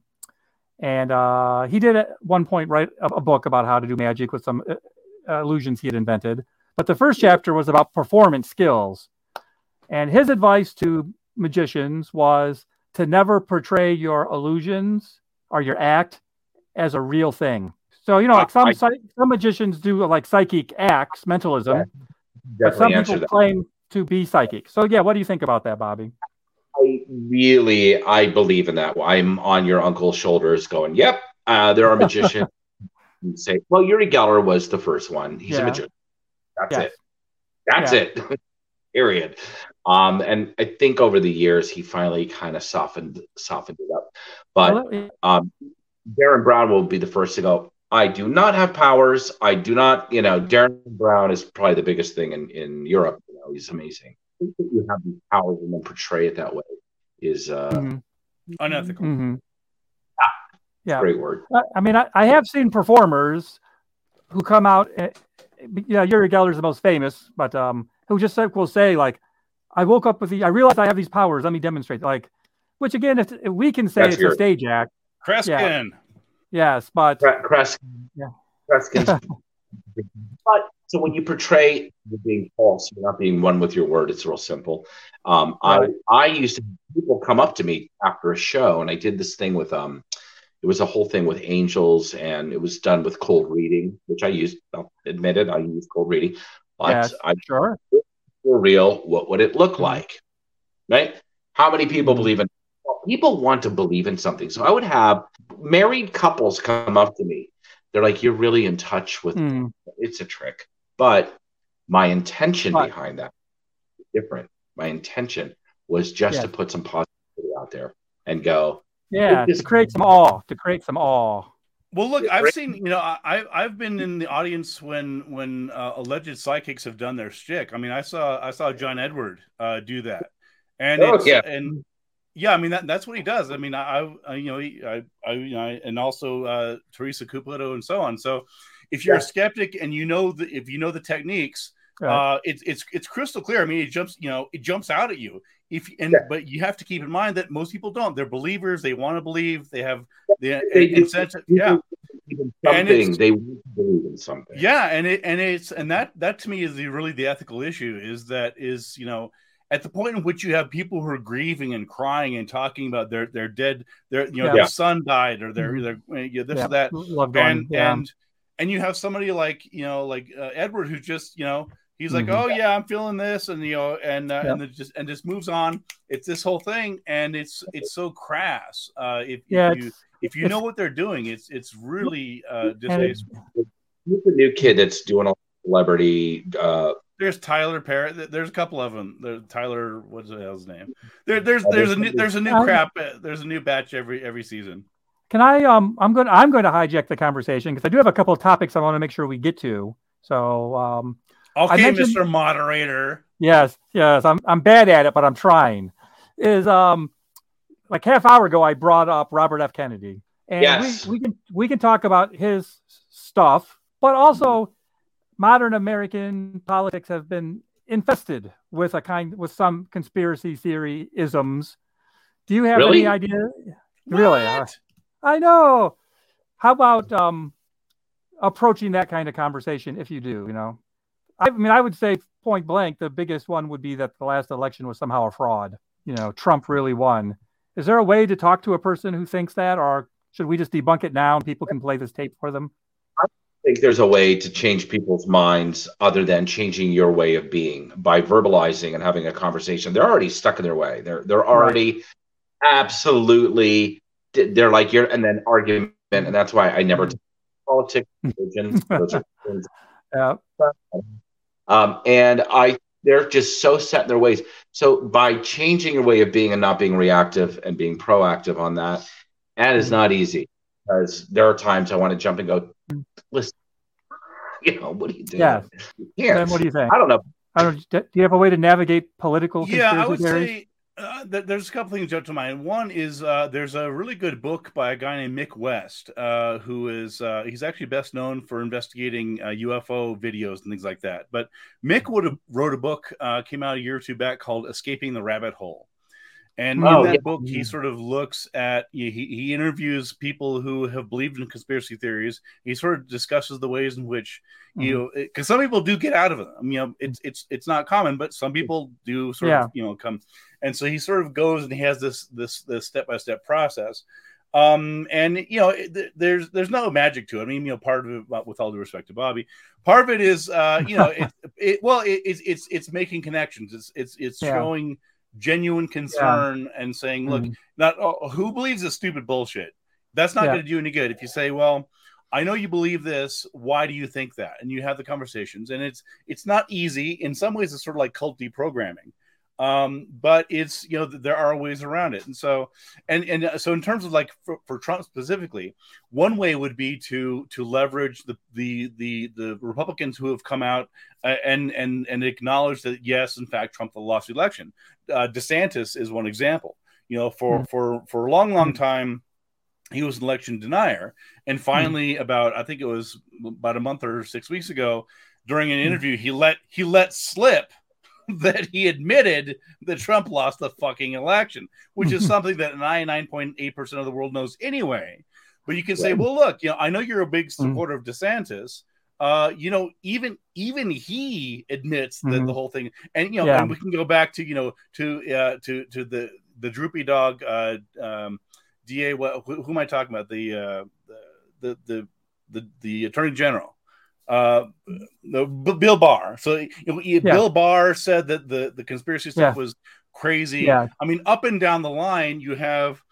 And uh, he did at one point write a, a book about how to do magic with some uh, illusions he had invented. But the first chapter was about performance skills. And his advice to magicians was to never portray your illusions or your act as a real thing. So, you know, like some I, some magicians do like psychic acts, mentalism, yeah, but some people that. claim to be psychic. So, yeah, what do you think about that, Bobby? I really, I believe in that. I'm on your uncle's shoulders going, yep, uh, there are magicians who say, well, Uri Geller was the first one. He's yeah. a magician. That's yes. it. That's yeah. it. Period. Um, and I think over the years, he finally kind of softened, softened it up. But um, Darren Brown will be the first to go, I do not have powers. I do not, you know, Darren Brown is probably the biggest thing in, in Europe. You know, he's amazing. I think that you have these powers and then portray it that way is uh, mm-hmm. unethical. Mm-hmm. Ah, yeah. Great word. I mean, I, I have seen performers who come out, uh, yeah, Uri Geller is the most famous, but um, who just will say, like, I woke up with the, I realized I have these powers. Let me demonstrate. Like, which again, if, if we can say That's it's your, a stage act. Kreskin. Yeah. Yes, but Kreskin. Yeah. Kreskin. But so when you portray you're being false, you're not being one with your word. It's real simple. Um, right. I I used to people come up to me after a show, and I did this thing with um, it was a whole thing with angels, and it was done with cold reading, which I used. I'll admit it, I used cold reading. But yes, I sure. For real, what would it look like? Right? How many people believe in? Well, people want to believe in something, so I would have married couples come up to me. They're like, "You're really in touch with." Mm. It's a trick, but my intention but, behind that is different. My intention was just yeah. to put some positivity out there and go, yeah, to create some awe, to create some awe. Well, look, I've seen, you know, I I've been in the audience when when uh, alleged psychics have done their shtick. I mean, I saw I saw John Edward uh, do that, and oh, it's, yeah, and yeah, I mean that that's what he does. I mean, I, I you know, he, I I you know, and also uh, Teresa Cupido and so on. So, if you're yeah. a skeptic and you know the if you know the techniques, right. uh, it's it's it's crystal clear. I mean, it jumps, you know, it jumps out at you. If and yeah. but you have to keep in mind that most people don't. They're believers. They want to believe. They have the they incentive. Yeah, something they want to believe in something. Yeah, and it and it's and that that to me is the really the ethical issue. Is that is you know at the point in which you have people who are grieving and crying and talking about their their dead their you know yeah. their son died or their their you know, this yeah. or that Loved and yeah. and and you have somebody like you know like uh, Edward who just you know. He's like, mm-hmm. oh yeah, I'm feeling this, and you know, and uh, yep. and just and just moves on. It's this whole thing, and it's it's so crass. Uh, if, yeah, if you if you know what they're doing, it's it's really uh, distasteful. Who's the new kid that's doing a celebrity? Uh, there's Tyler Perry. There's a couple of them. There's Tyler. What's the hell's name? There, there's there's a new, there's a new um, crap. There's a new batch every every season. Can I? Um, I'm going. I'm going to hijack the conversation because I do have a couple of topics I want to make sure we get to. So. Um, Okay, Mister Moderator. Yes, yes, I'm I'm bad at it, but I'm trying. Is um like half hour ago I brought up Robert F. Kennedy, And yes. we, we can we can talk about his stuff, but also modern American politics have been infested with a kind with some conspiracy theory isms. Do you have really? any idea? What? Really? Uh, I know. How about um, approaching that kind of conversation if you do, you know? I mean, I would say point blank, the biggest one would be that the last election was somehow a fraud. You know, Trump really won. Is there a way to talk to a person who thinks that, or should we just debunk it now and people can play this tape for them? I think there's a way to change people's minds other than changing your way of being by verbalizing and having a conversation. They're already stuck in their way. They're they're already right. absolutely, they're like you're, and then argument, and that's why I never talk politics, religion. Those are things. Yeah. Um, and I, they're just so set in their ways. So by changing your way of being and not being reactive and being proactive on that, that is not easy, because there are times I want to jump and go, listen, you know, what are you doing? Yeah. You Then what do you think? I don't know. I don't. Do you have a way to navigate political? Yeah, I would theories? say uh, th- there's a couple things jump to mind. One is uh, there's a really good book by a guy named Mick West, uh, who is uh, he's actually best known for investigating uh, U F O videos and things like that. But Mick would have wrote a book, uh, came out a year or two back, called "Escaping the Rabbit Hole." And oh, in that yeah. book, he sort of looks at, he, he interviews people who have believed in conspiracy theories. He sort of discusses the ways in which, mm-hmm. you know, because some people do get out of it. I mean, you know, it's it's it's not common, but some people do sort yeah. of, you know, come. And so he sort of goes and he has this this this step by step process. Um, and you know, th- there's there's no magic to it. I mean, you know, part of it, with all due respect to Bobby, part of it is, uh, you know, it, it well, it, it's it's it's making connections. It's it's it's yeah. showing genuine concern yeah. and saying, look, mm-hmm. not oh, who believes this stupid bullshit? That's not yeah. going to do any good. If you say, well, I know you believe this, why do you think that? And you have the conversations, and it's it's not easy. In some ways, it's sort of like cult deprogramming. Um, but it's, you know, there are ways around it. And so, and, and so in terms of like for, for Trump specifically, one way would be to, to leverage the, the, the, the Republicans who have come out uh, and, and, and acknowledge that, yes, in fact, Trump lost the election. Uh, DeSantis is one example, you know, for, mm-hmm. for, for a long, long time, he was an election denier. And finally mm-hmm. about, I think it was about a month or six weeks ago, during an interview, mm-hmm. he let, he let slip that he admitted that Trump lost the fucking election, which is something that ninety-nine point eight percent of the world knows anyway. But you can say, well, look, you know, I know you're a big supporter mm-hmm. of DeSantis. Uh, you know, even even he admits that mm-hmm. the whole thing, and you know, yeah. and we can go back to you know to uh, to to the the droopy dog uh, um, D A. Well, who, who am I talking about? The uh, the the the the Attorney General. Uh, no, Bill Barr. So you know, yeah. Bill Barr said that the, the conspiracy stuff yeah. was crazy. Yeah. I mean, up and down the line, you have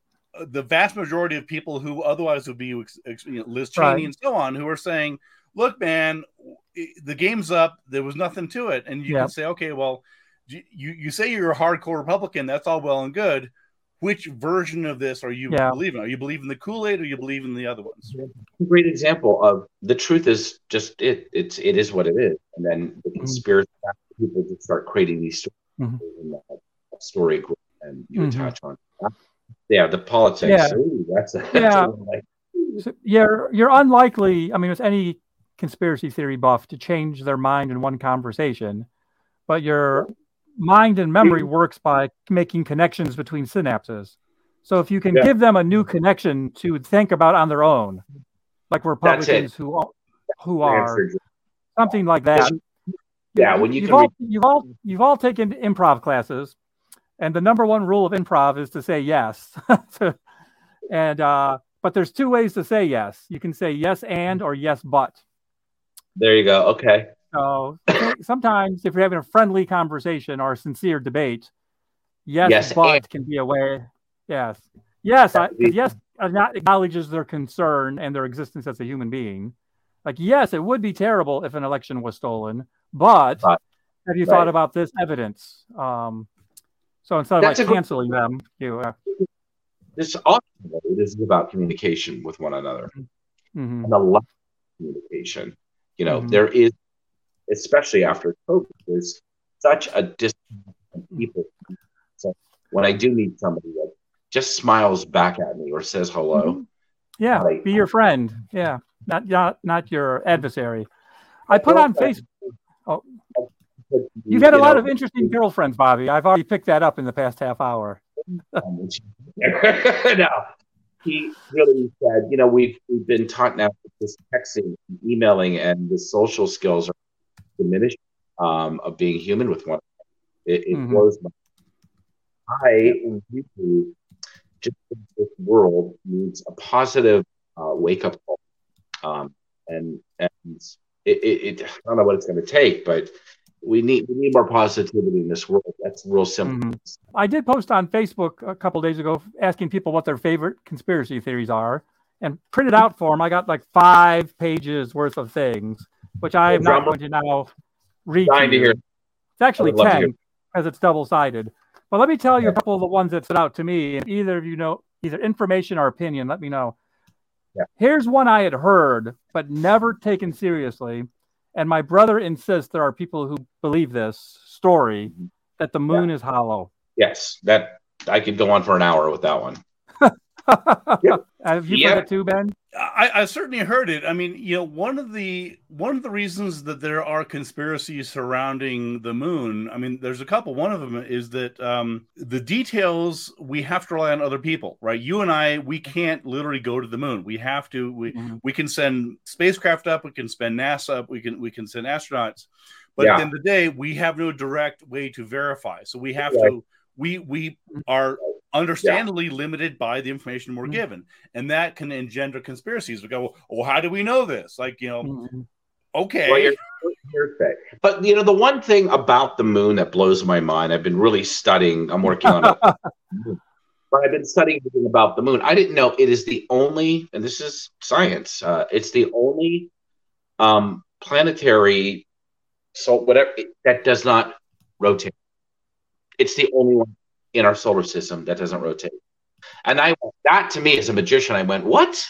the vast majority of people who otherwise would be, you know, Liz Cheney right. and so on, who are saying, look, man, the game's up. There was nothing to it. And you yeah. can say, okay, well, you, you say you're a hardcore Republican. That's all well and good. Which version of this are you yeah. believing? Are you believing the Kool-Aid or you believe in the other ones? A great example of the truth is just it. It's it is what it is, and then the conspiracy mm-hmm. people just start creating these stories mm-hmm. in that story group, and you mm-hmm. attach on. Yeah, the politics. Yeah, Ooh, that's, that's yeah. Like, so you're you're unlikely. I mean, with any conspiracy theory buff to change their mind in one conversation, but you're. Mind and memory works by making connections between synapses. So if you can yeah. give them a new connection to think about on their own, like Republicans who who are something like that. Yeah, when you you've can all, you've all you've all taken improv classes, and the number one rule of improv is to say yes. and uh, but there's two ways to say yes. You can say yes and or yes but. There you go. Okay. So sometimes if you're having a friendly conversation or a sincere debate, yes, yes but and. can be a way. Yes. Yes. I, yes acknowledges their concern and their existence as a human being. Like, yes, it would be terrible if an election was stolen, but right. have you right. thought about this evidence? Um, so instead of That's like canceling good... them, you. Uh, this ultimately, this is about communication with one another mm-hmm. and a lot of communication. You know, mm-hmm. there is. Especially after COVID, there's such a distance from people. So when I do meet somebody that just smiles back at me or says hello, Yeah, Right. be your friend. Yeah, not not not your adversary. I put on Facebook. Oh, you've had a You lot know, of interesting girlfriends, Bobby. I've already picked that up in the past half hour. no, he really said, you know, we've we've been taught now that this texting, and emailing, and the social skills are diminished um, of being human with one. It, it Mhm. blows my. I really just think this world needs a positive uh, wake up call, um, and and it, it, it I don't know what it's going to take, but we need we need more positivity in this world. That's real simple. Mhm. I did post on Facebook a couple days ago asking people what their favorite conspiracy theories are, and printed out for them. I got like five pages worth of things, which I am not going to now read to Dying to you. hear. It's actually I would love to hear. ten because it's double sided. But let me tell you a couple of the ones that stood out to me. And either of you know, either information or opinion, let me know. Yeah. Here's one I had heard, but never taken seriously. And my brother insists there are people who believe this story that the moon is hollow. Yes, that I could go on for an hour with that one. Yeah. Have you Yeah. heard it too, Ben? I, I certainly heard it. I mean, you know, one of the one of the reasons that there are conspiracies surrounding the moon, I mean, there's a couple. One of them is that um, the details, we have to rely on other people, right? You and I, we can't literally go to the moon. We have to. We Mhm. we can send spacecraft up. We can send NASA up. We can we can send astronauts. But Yeah. at the end of the day, we have no direct way to verify. So we have Right. to. We we are understandably limited by the information we're Mhm. given, and that can engender conspiracies. We go, well, how do we know this? Like, you know, Mhm. okay. Well, you're- hearsay. But you know, the one thing about the moon that blows my mind, I've been really studying. I'm working on it, but I've been studying everything about the moon. I didn't know it is the only, and this is science. Uh, it's the only um, planetary, so whatever that does not rotate. It's the only one in our solar system that doesn't rotate. And I that to me as a magician, I went, what?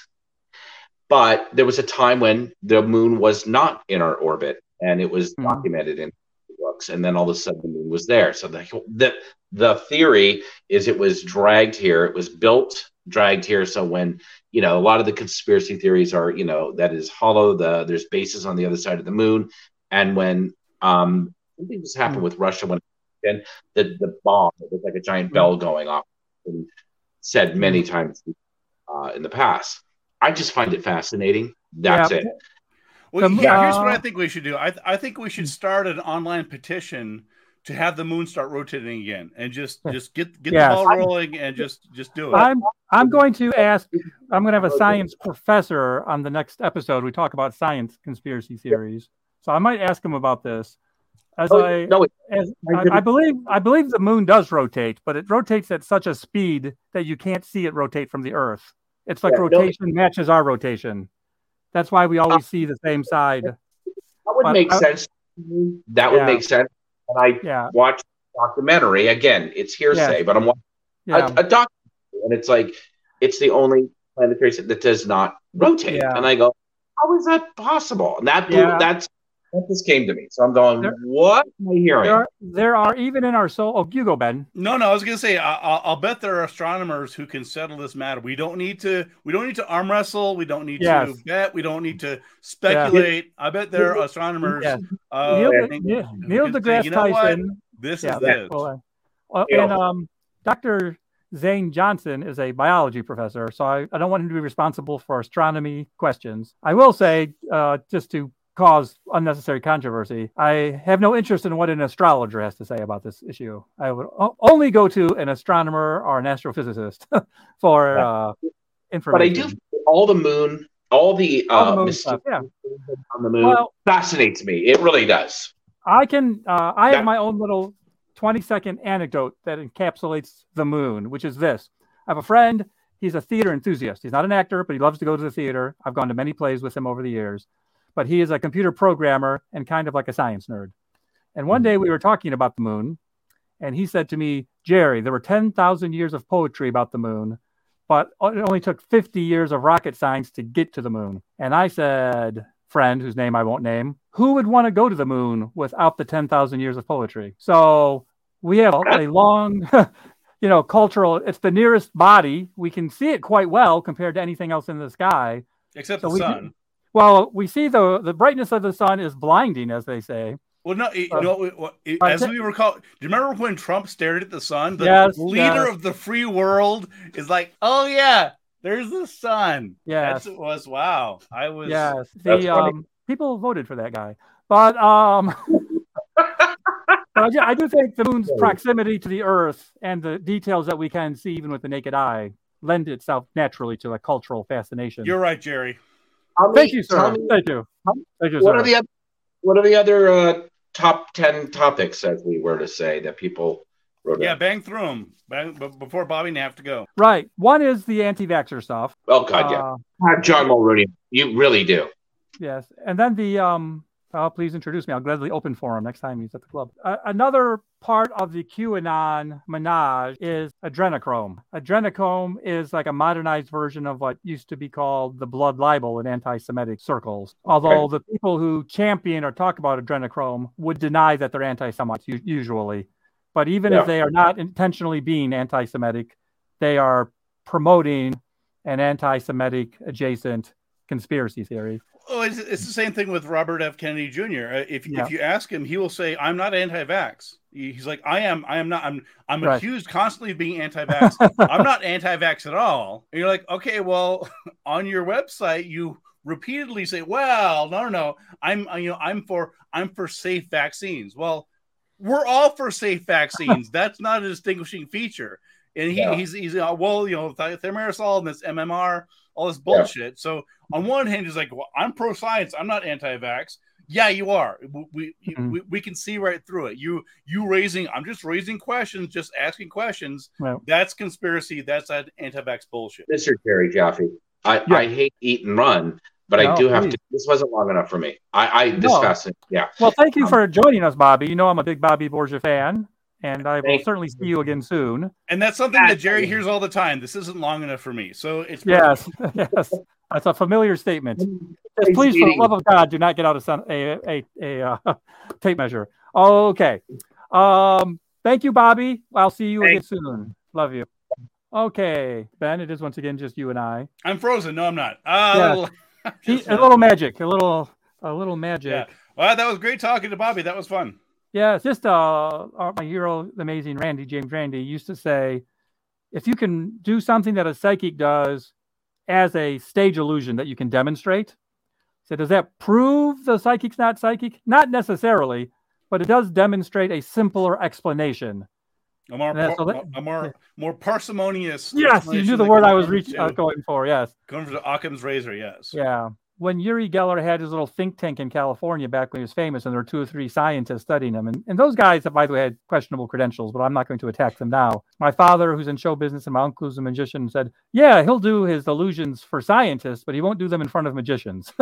But there was a time when the moon was not in our orbit, and it was Mhm. documented in books. And then all of a sudden, the moon was there. So the the the theory is it was dragged here. It was built, dragged here. So when you know a lot of the conspiracy theories are, you know, that is hollow. The there's bases on the other side of the moon, and when um something just happened Mhm. with Russia when and the the bomb, it was like a giant Mhm. bell going off, and said many times uh, in the past. I just find it fascinating. That's Yeah. it. Well, The- here- here's what uh, I think we should do. I, th- I think we should start an online petition to have the moon start rotating again, and just just get get Yes. the ball rolling and just just do it. I'm I'm going to ask. I'm going to have a science professor on the next episode. We talk about science conspiracy theories, so I might ask him about this. As Oh, I, no, it- as I, I believe, I believe the moon does rotate, but it rotates at such a speed that you can't see it rotate from the Earth. It's like Yeah, no- rotation matches our rotation. That's why we always see the same side. that would But make I- sense. to me. That would Yeah. make sense. And I Yeah, watched the documentary again. It's hearsay, Yes. but I'm watching yeah, a, a documentary, and it's like it's the only planetary system that does not rotate. Yeah. And I go, how is that possible? And that blew, Yeah. that's that just came to me. So I'm going, There- what am I hearing? there are, there are even in our soul. Oh, you go, Ben. No, no, I was gonna say I, I'll, I'll bet there are astronomers who can settle this matter. We don't need to. We don't need to arm wrestle. We don't need Yes. to bet. We don't need to speculate. I bet there are astronomers. Yes. Uh, Neil, who Neil, can Neil say, deGrasse you know what? Tyson. This Yeah, is this. well, uh, well, Yeah. and um, Doctor Zane Johnson is a biology professor, so I, I don't want him to be responsible for astronomy questions. I will say, uh, just to cause unnecessary controversy, I have no interest in what an astrologer has to say about this issue. I would o- only go to an astronomer or an astrophysicist for uh, But I information. do all the moon, all the All the uh, moon mysterious stuff, yeah. things on the moon Well- fascinates me. It really does. I can. Uh, I That- have my own little twenty-second anecdote that encapsulates the moon, which is this: I have a friend. He's a theater enthusiast. He's not an actor, but he loves to go to the theater. I've gone to many plays with him over the years. But he is a computer programmer and kind of like a science nerd. And one day we were talking about the moon, and he said to me, "Jerry, there were ten thousand years of poetry about the moon, but it only took fifty years of rocket science to get to the moon." And I said, friend, whose name I won't name, who would want to go to the moon without the ten thousand years of poetry? So we have a, a long you know, cultural. It's the nearest body. We can see it quite well compared to anything else in the sky. Except so the we sun. Can, well, we see the the brightness of the sun is blinding, as they say. Well, no, it, Uh, no. It, it, as we recall, do you remember when Trump stared at the sun? The yes, leader yes. of the free world is like, "Oh yeah, there's the sun." Yes, That was wow. I was. Yes, the um, people voted for that guy, but um, but I, do, I do think the moon's proximity to the Earth and the details that we can see even with the naked eye lend itself naturally to a cultural fascination. You're right, Jerry. Tell Thank me, you, sir. me, Thank you. Thank you, what sir. are the other, what are the other uh, top ten topics, as we were to say, that people wrote Yeah, down? bang through them bang, before Bobby and I have to go. Right. One is the anti-vaxxer stuff. Oh God, Uh, yeah. John Mulrooney, you really do. Yes, and then the um. Uh, please introduce me. I'll gladly open for him next time he's at the club. Uh, another part of the QAnon menage is adrenochrome. Adrenochrome is like a modernized version of what used to be called the blood libel in anti-Semitic circles. Although Okay. the people who champion or talk about adrenochrome would deny that they're anti-Semites usually. But even Yeah. if they are not intentionally being anti-Semitic, they are promoting an anti-Semitic adjacent conspiracy theory. Oh, it's, it's the same thing with Robert F. Kennedy Junior Uh, if Yeah. if you ask him, he will say, "I'm not anti-vax." He- He's like, "I am. I am not. I'm. I'm Right. accused constantly of being anti-vax. I'm not anti-vax at all." And you're like, "Okay, well, on your website, you repeatedly say, well, no, no, no. I'm. You know, I'm for. I'm for safe vaccines." Well, we're all for safe vaccines. That's not a distinguishing feature. And he, Yeah. he's he's uh, well, you know, th- thimerosal and this M M R, all this bullshit. So on one hand, he's like, well, I'm pro science. I'm not anti-vax. Yeah, you are. We we, Mhm. we we can see right through it. You you raising. I'm just raising questions, just asking questions. Right. That's conspiracy. That's that anti-vax bullshit. Mister Jerry Jaffe, I, Yeah. I hate eat and run, but I No, do have please. to. This wasn't long enough for me. I, I this No. fascinating. Yeah. Well, thank you Um, for joining us, Bobby. You know I'm a big Bobby Borgia fan, and I will Thank certainly see you again soon. And that's something that Jerry Absolutely. hears all the time. This isn't long enough for me. So it's Yes, yes, that's a familiar statement. Just please, for the love of God, do not get out a son- a a, a uh, tape measure. Okay. Um. Thank you, Bobby. I'll see you again soon. Love you. Okay, Ben. It is once again just you and I. I'm frozen. No, I'm not. Uh, Yeah. little- See, a little magic. A little. A little magic. yeah. Well, that was great talking to Bobby. That was fun. Yeah, it's just uh, our, my hero, the amazing Randy, James Randy, used to say, if you can do something that a psychic does as a stage illusion that you can demonstrate, so does that prove the psychic's not psychic? Not necessarily, but it does demonstrate a simpler explanation. A more, Yeah, so par- that- a more, more parsimonious. Yes, you explanation knew the that word I was conforms reach, to- uh, going for, yes. Going for the Occam's razor, yes. Yeah. When Uri Geller had his little think tank in California back when he was famous, and there were two or three scientists studying him. And, and those guys, by the way, had questionable credentials, but I'm not going to attack them now. My father, who's in show business, and my uncle, who's a magician, said, yeah, he'll do his illusions for scientists, but he won't do them in front of magicians.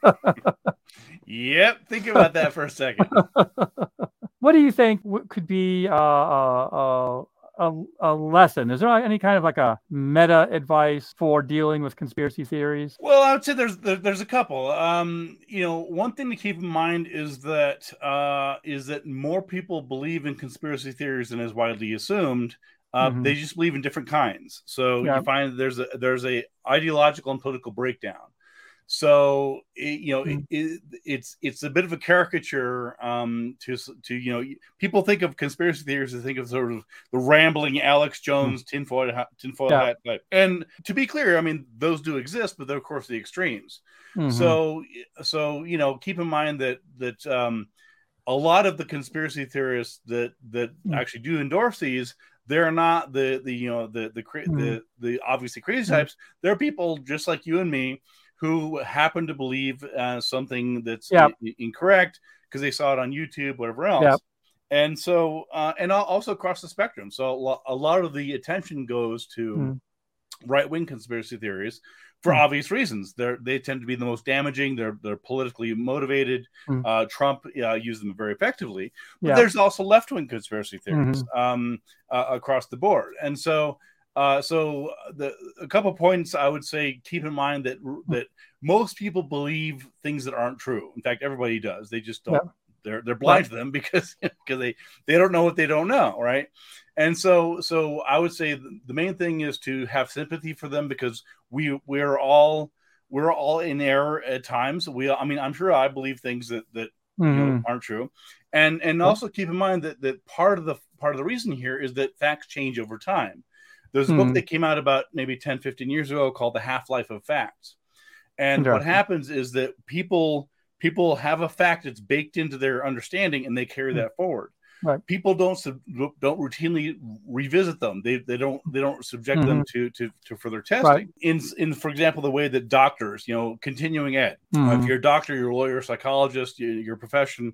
Yep. Think about that for a second. What do you think w- could be uh, uh, uh, a, a lesson? Is there any kind of like a meta advice for dealing with conspiracy theories? Well, I would say there's there, there's a couple. Um, you know, one thing to keep in mind is that uh, is that more people believe in conspiracy theories than is widely assumed. Uh, Mhm. They just believe in different kinds. So Yeah. you find there's a there's a ideological and political breakdown. So it, you know Mhm. it, it, it's it's a bit of a caricature um, to to you know people think of conspiracy theories to think of sort of the rambling Alex Jones tinfoil hat, tinfoil Yeah. hat type. And to be clear, I mean those do exist, but they're of course the extremes. Mhm. So so you know keep in mind that that um, a lot of the conspiracy theorists that that Mm. actually do endorse these, they're not the the you know the the cra- Mm. the, the obviously crazy Mm. types. They're people just like you and me who happen to believe uh, something that's Yep. i- incorrect because they saw it on YouTube, whatever else. Yep. And so, uh, and al- also across the spectrum. So a, lo- a lot of the attention goes to Mm. right-wing conspiracy theories for Mm. obvious reasons. They're they tend to be the most damaging. They're they're politically motivated. Mm. Uh, Trump uh, used them very effectively. But Yeah. there's also left-wing conspiracy theories Mm-hmm. um, uh, across the board. And so, uh, so the a couple points I would say keep in mind that that most people believe things that aren't true. In fact, everybody does. They just don't. Yeah. They're they're blind to them because because they they don't know what they don't know, right? And so, so I would say the main thing is to have sympathy for them, because we we're all we're all in error at times. We, I mean, I'm sure I believe things that that mm-hmm. you know aren't true, and and also keep in mind that that part of the part of the reason here is that facts change over time. There's a mm-hmm. book that came out about maybe ten, fifteen years ago called The Half-Life of Facts, and what happens is that people people have a fact that's baked into their understanding, and they carry mm-hmm. that forward. Right. People don't don't routinely revisit them. They they don't they don't subject mm-hmm. them to, to to further testing. Right. In in for example, the way that doctors, you know, continuing ed. Mm-hmm. Uh, if you're a doctor, you're a lawyer, psychologist, you, your profession,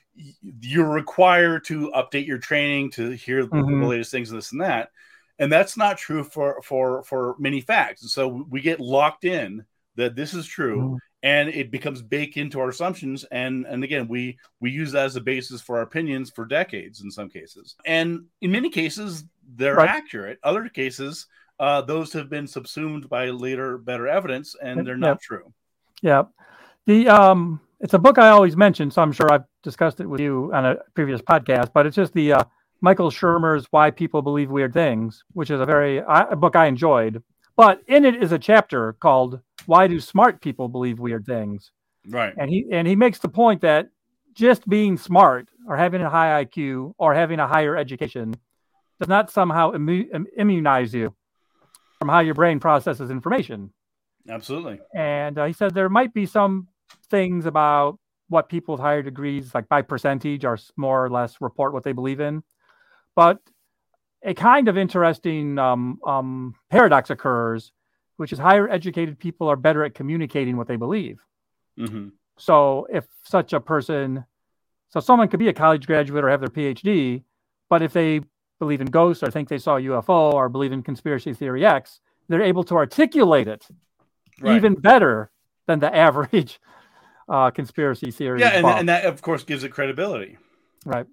you're required to update your training to hear mm-hmm. the latest things and this and that. And that's not true for for for many facts. And so we get locked in that this is true. Mm-hmm. And it becomes baked into our assumptions. And, and again, we, we use that as a basis for our opinions for decades in some cases. And in many cases, they're right. accurate. Other cases, uh, those have been subsumed by later, better evidence, and they're not yep. true. Yeah. The um, it's a book I always mention, so I'm sure I've discussed it with you on a previous podcast, but it's just the uh, Michael Shermer's Why People Believe Weird Things, which is a very uh, a book I enjoyed. But in it is a chapter called "Why Do Smart People Believe Weird Things?" Right. And he and he makes the point that just being smart or having a high I Q or having a higher education does not somehow immu- immunize you from how your brain processes information. Absolutely. And uh, he said there might be some things about what people with higher degrees, like by percentage, are more or less report what they believe in. But a kind of interesting um, um, paradox occurs, which is higher educated people are better at communicating what they believe. Mm-hmm. So if such a person, so someone could be a college graduate or have their P H D, but if they believe in ghosts or think they saw a U F O or believe in conspiracy theory X, they're able to articulate it right. even better than the average uh, conspiracy theory. Yeah, and, and that, of course, gives it credibility. Right.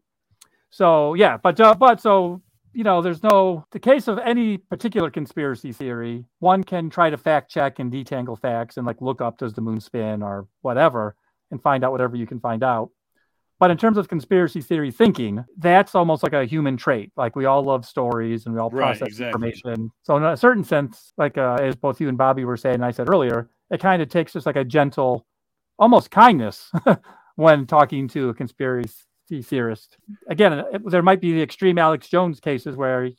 So, yeah, but uh, but so... you know, there's no, the case of any particular conspiracy theory, one can try to fact check and detangle facts and like look up, does the moon spin or whatever, and find out whatever you can find out. But in terms of conspiracy theory thinking, that's almost like a human trait. Like we all love stories and we all process right, exactly. information. So in a certain sense, like uh, as both you and Bobby were saying, and I said earlier, it kind of takes just like a gentle, almost kindness when talking to a conspiracy theorist. Again, it, there might be the extreme Alex Jones cases where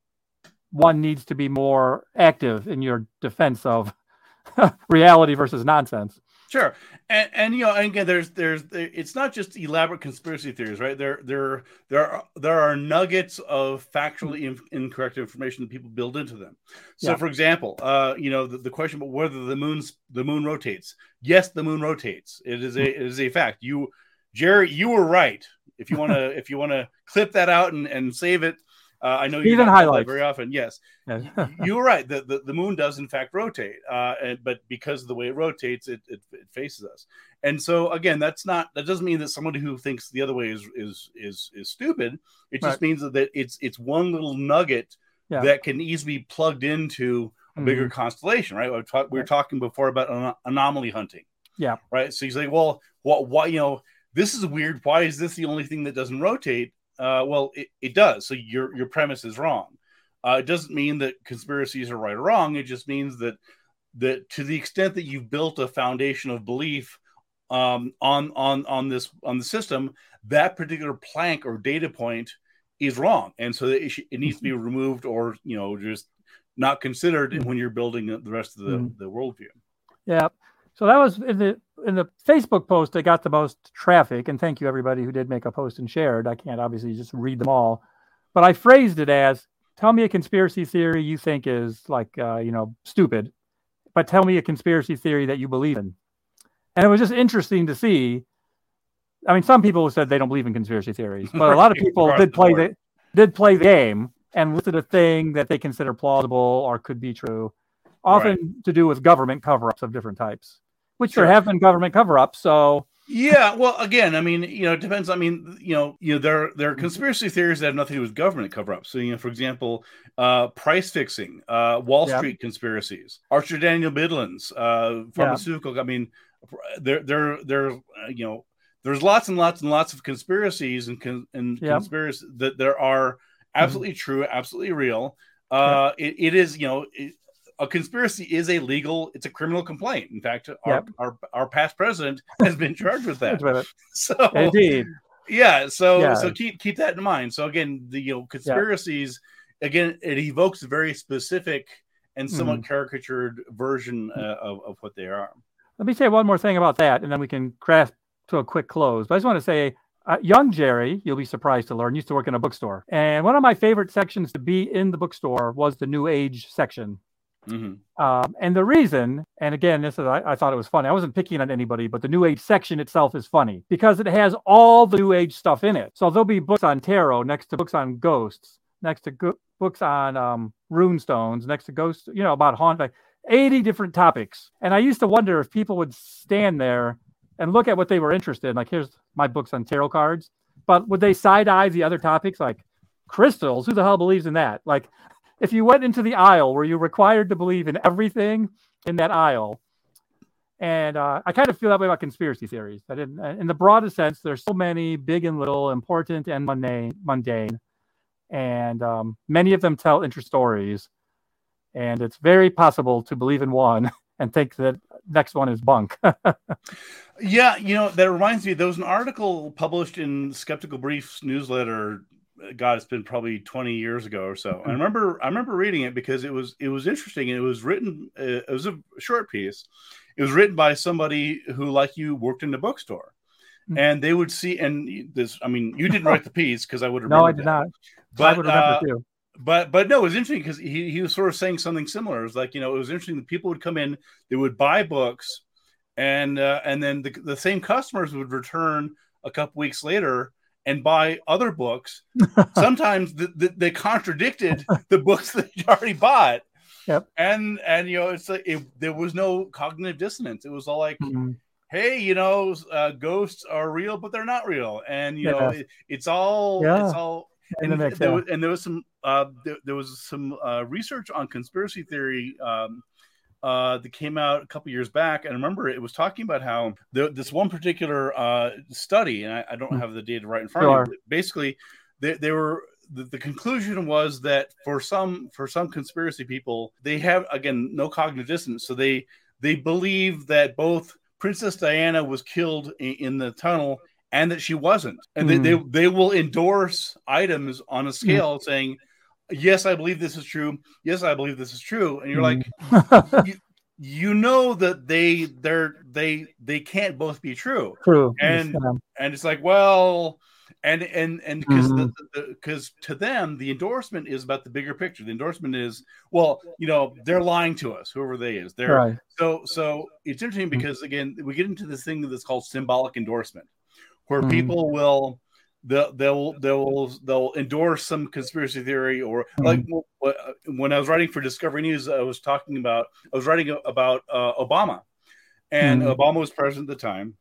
one needs to be more active in your defense of reality versus nonsense. Sure, and and you know, and again, there's there's it's not just elaborate conspiracy theories, right? There there there are there are nuggets of factually in, incorrect information that people build into them. So, yeah. for example, uh, you know, the, the question about whether the moon's the moon rotates. Yes, the moon rotates. It is a it is a fact. You, Jerry, you were right. If you want to, if you want to clip that out and, and save it, uh, I know you don't highlight very often. Yes, you were right. The, the the moon does in fact rotate, uh, and, but because of the way it rotates, it, it it faces us. And so again, that's not that doesn't mean that somebody who thinks the other way is is is is stupid. It just right. means that it's it's one little nugget yeah. that can easily be plugged into a bigger mm-hmm. constellation, right? We, talk, we were talking before about an anomaly hunting. Yeah. Right. So you say, well, what why you know. This is weird. Why is this the only thing that doesn't rotate? Uh, well, it, it does. So your your premise is wrong. Uh, it doesn't mean that conspiracies are right or wrong. It just means that that to the extent that you've built a foundation of belief um, on on on this on the system, that particular plank or data point is wrong, and so it, sh- it needs to be removed or you know just not considered when you're building the rest of the, mm. the worldview. Yeah. So that was in the in the Facebook post that got the most traffic, and thank you everybody who did make a post and shared. I can't obviously just read them all, but I phrased it as, tell me a conspiracy theory you think is like, uh, you know, stupid, but tell me a conspiracy theory that you believe in. And it was just interesting to see. I mean, some people said they don't believe in conspiracy theories, but a lot of people did play the did play the game and listed a thing that they consider plausible or could be true, often right. to do with government cover-ups of different types. Which sure. there have been government cover-ups, so yeah. Well, again, I mean, you know, it depends. I mean, you know, you know, there there are conspiracy theories that have nothing to do with government cover-ups. So, you know, for example, uh, price fixing, uh, Wall yeah. Street conspiracies, Archer Daniel Midland's, uh, pharmaceutical. Yeah. I mean, there there there, uh, you know, there's lots and lots and lots of conspiracies and con- and yeah. conspiracies that there are absolutely mm-hmm. true, absolutely real. Uh, yep. it, it is, you know, it, a conspiracy is a legal, it's a criminal complaint. In fact, our yep. our, our past president has been charged with that. with it. So indeed. Yeah. So yeah. so keep keep that in mind. So again, the you know conspiracies, yep. again, it evokes a very specific and somewhat mm-hmm. caricatured version uh, of, of what they are. Let me say one more thing about that, and then we can craft to a quick close. But I just want to say, uh, young Jerry, you'll be surprised to learn, used to work in a bookstore. And one of my favorite sections to be in the bookstore was the New Age section. Mm-hmm. Um, and the reason, and again, this is, I, I thought it was funny. I wasn't picking on anybody, but the New Age section itself is funny because it has all the New Age stuff in it. So there'll be books on tarot next to books on ghosts, next to go- books on um, rune stones, next to ghosts, you know, about haunt, like eighty different topics. And I used to wonder if people would stand there and look at what they were interested in. Like, here's my books on tarot cards, but would they side eye the other topics like crystals? Who the hell believes in that? Like, if you went into the aisle, were you required to believe in everything in that aisle? And uh, I kind of feel that way about conspiracy theories. That in, in the broadest sense, there's so many big and little, important and mundane, mundane. And um, many of them tell interesting stories. And it's very possible to believe in one and think that next one is bunk. Yeah, you know, that reminds me, there was an article published in Skeptical Briefs newsletter. God, it's been probably twenty years ago or so. I remember, I remember reading it because it was, it was interesting, and it was written. Uh, it was a short piece. It was written by somebody who, like you, worked in the bookstore, mm-hmm. and they would see. And this, I mean, you didn't write the piece because I would have. No, I did that. not. But I would remember uh, too. But but no, it was interesting because he he was sort of saying something similar. It was like, you know, it was interesting that people would come in, they would buy books, and uh, and then the the same customers would return a couple weeks later and buy other books. Sometimes the, the, they contradicted the books that you already bought. Yep. And, and, you know, it's like, it, there was no cognitive dissonance. It was all like, mm-hmm. hey, you know, uh, ghosts are real, but they're not real. And, you yeah. know, it, it's all, yeah. it's all, and, and, there was, and there was some, uh, there, there was some uh, research on conspiracy theory um, Uh, that came out a couple years back, and I remember it was talking about how the, this one particular uh, study, and I, I don't have the data right in front sure. of me. But basically, they, they were the, the conclusion was that for some for some conspiracy people, they have again no cognitive dissonance, so they they believe that both Princess Diana was killed in, in the tunnel and that she wasn't, and mm. they, they they will endorse items on a scale mm. saying, yes, I believe this is true. Yes, I believe this is true. And you're mm-hmm. like, you, you know that they they're they they can't both be true. True. And yes, and it's like, well, and and and because mm-hmm. the because to them the endorsement is about the bigger picture. The endorsement is, well, you know, they're lying to us, whoever they is. They're right. so so it's interesting because again, we get into this thing that's called symbolic endorsement, where mm-hmm. people will. They'll, they'll they'll they'll endorse some conspiracy theory, or mm-hmm. like when I was writing for Discovery News, I was talking about I was writing about uh, Obama, and mm-hmm. Obama was president at the time,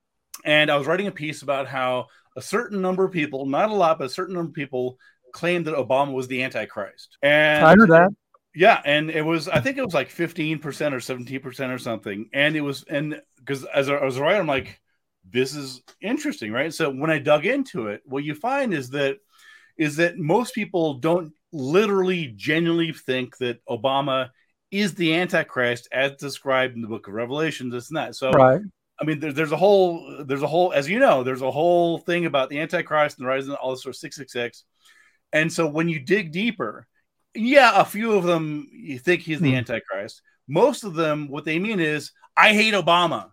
and I was writing a piece about how a certain number of people, not a lot, but a certain number of people, claimed that Obama was the Antichrist. And I heard that. Yeah, and it was I think it was like fifteen percent or seventeen percent or something, and it was and because as I was writing, I'm like, this is interesting, right? So when I dug into it, what you find is that is that most people don't literally genuinely think that Obama is the Antichrist as described in the Book of Revelation, this and that. So, right. I mean, there, there's a whole, there's a whole, as you know, there's a whole thing about the Antichrist and the rise of all this sort of six six six. And so when you dig deeper, yeah, a few of them you think he's the hmm. Antichrist. Most of them, what they mean is, I hate Obama.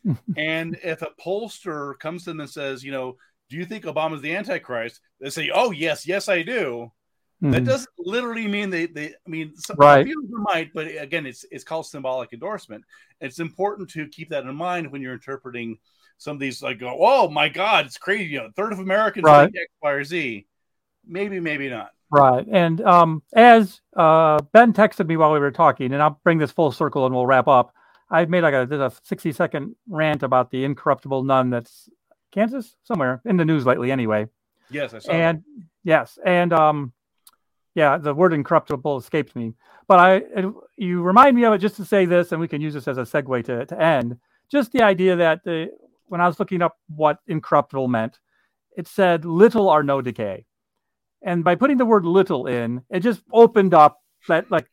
And if a pollster comes to them and says, you know, do you think Obama's the Antichrist? They say, oh, yes, yes, I do. Mm-hmm. That doesn't literally mean they, they I mean, some right. people might, but again, it's it's called symbolic endorsement. It's important to keep that in mind when you're interpreting some of these, like, oh, my God, it's crazy. You know, a third of Americans right. think X, Y, or Z. Maybe, maybe not. Right. And um, as uh, Ben texted me while we were talking, and I'll bring this full circle and we'll wrap up. I made like a, did a sixty second rant about the incorruptible nun that's Kansas somewhere in the news lately anyway. Yes, I saw And that. yes. And um, yeah, the word incorruptible escaped me, but I, it, you remind me of it just to say this, and we can use this as a segue to, to end. Just the idea that the, when I was looking up what incorruptible meant, it said little or no decay. And by putting the word little in, it just opened up that like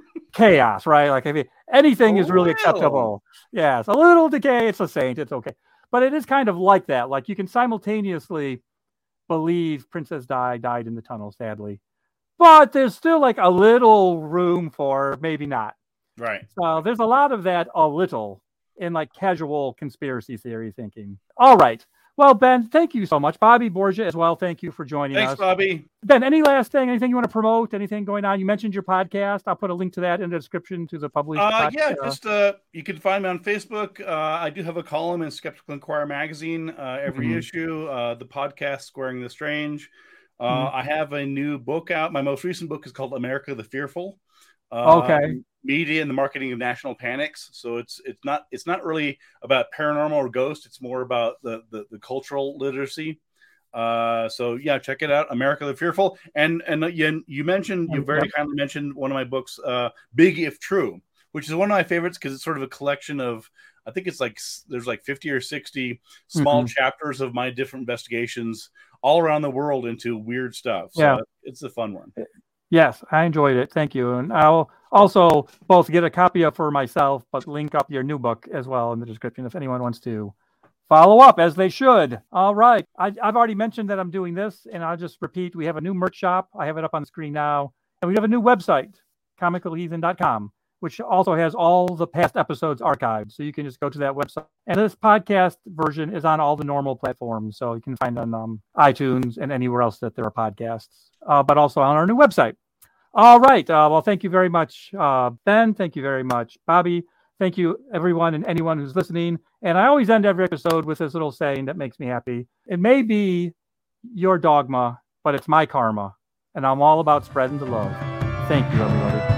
chaos, right? Like, I mean, anything is really acceptable. Yes, a little decay, it's a saint, it's okay. But it is kind of like that. Like, you can simultaneously believe Princess Di died in the tunnel, sadly. But there's still like a little room for maybe not. Right. So there's a lot of that a little in like casual conspiracy theory thinking. All right. Well, Ben, thank you so much. Bobby Borgia as well. Thank you for joining Thanks, us. Thanks, Bobby. Ben, any last thing, anything you want to promote, anything going on? You mentioned your podcast. I'll put a link to that in the description to the published uh, podcast. Yeah, just uh, you can find me on Facebook. Uh, I do have a column in Skeptical Inquirer magazine uh, every mm-hmm. issue. Uh, the podcast, Squaring the Strange. Uh, mm-hmm. I have a new book out. My most recent book is called America the Fearful. Uh, okay. Media and the Marketing of National Panics. So it's it's not it's not really about paranormal or ghosts. It's more about the the, the cultural literacy. Uh, so yeah, check it out, America the Fearful. And and you, you mentioned you very kindly mentioned one of my books, uh, Big If True, which is one of my favorites because it's sort of a collection of, I think it's like there's like fifty or sixty small mm-hmm. chapters of my different investigations all around the world into weird stuff. So yeah, it's a fun one. Yes, I enjoyed it. Thank you. And I'll also both get a copy of for myself, but link up your new book as well in the description if anyone wants to follow up, as they should. All right. I, I've already mentioned that I'm doing this, and I'll just repeat. We have a new merch shop. I have it up on the screen now. And we have a new website, comical heathen dot com, which also has all the past episodes archived. So you can just go to that website. And this podcast version is on all the normal platforms. So you can find on um, iTunes and anywhere else that there are podcasts, uh, but also on our new website. All right. Uh, well, thank you very much, uh, Ben. Thank you very much, Bobby. Thank you, everyone and anyone who's listening. And I always end every episode with this little saying that makes me happy. It may be your dogma, but it's my karma. And I'm all about spreading the love. Thank you, everybody.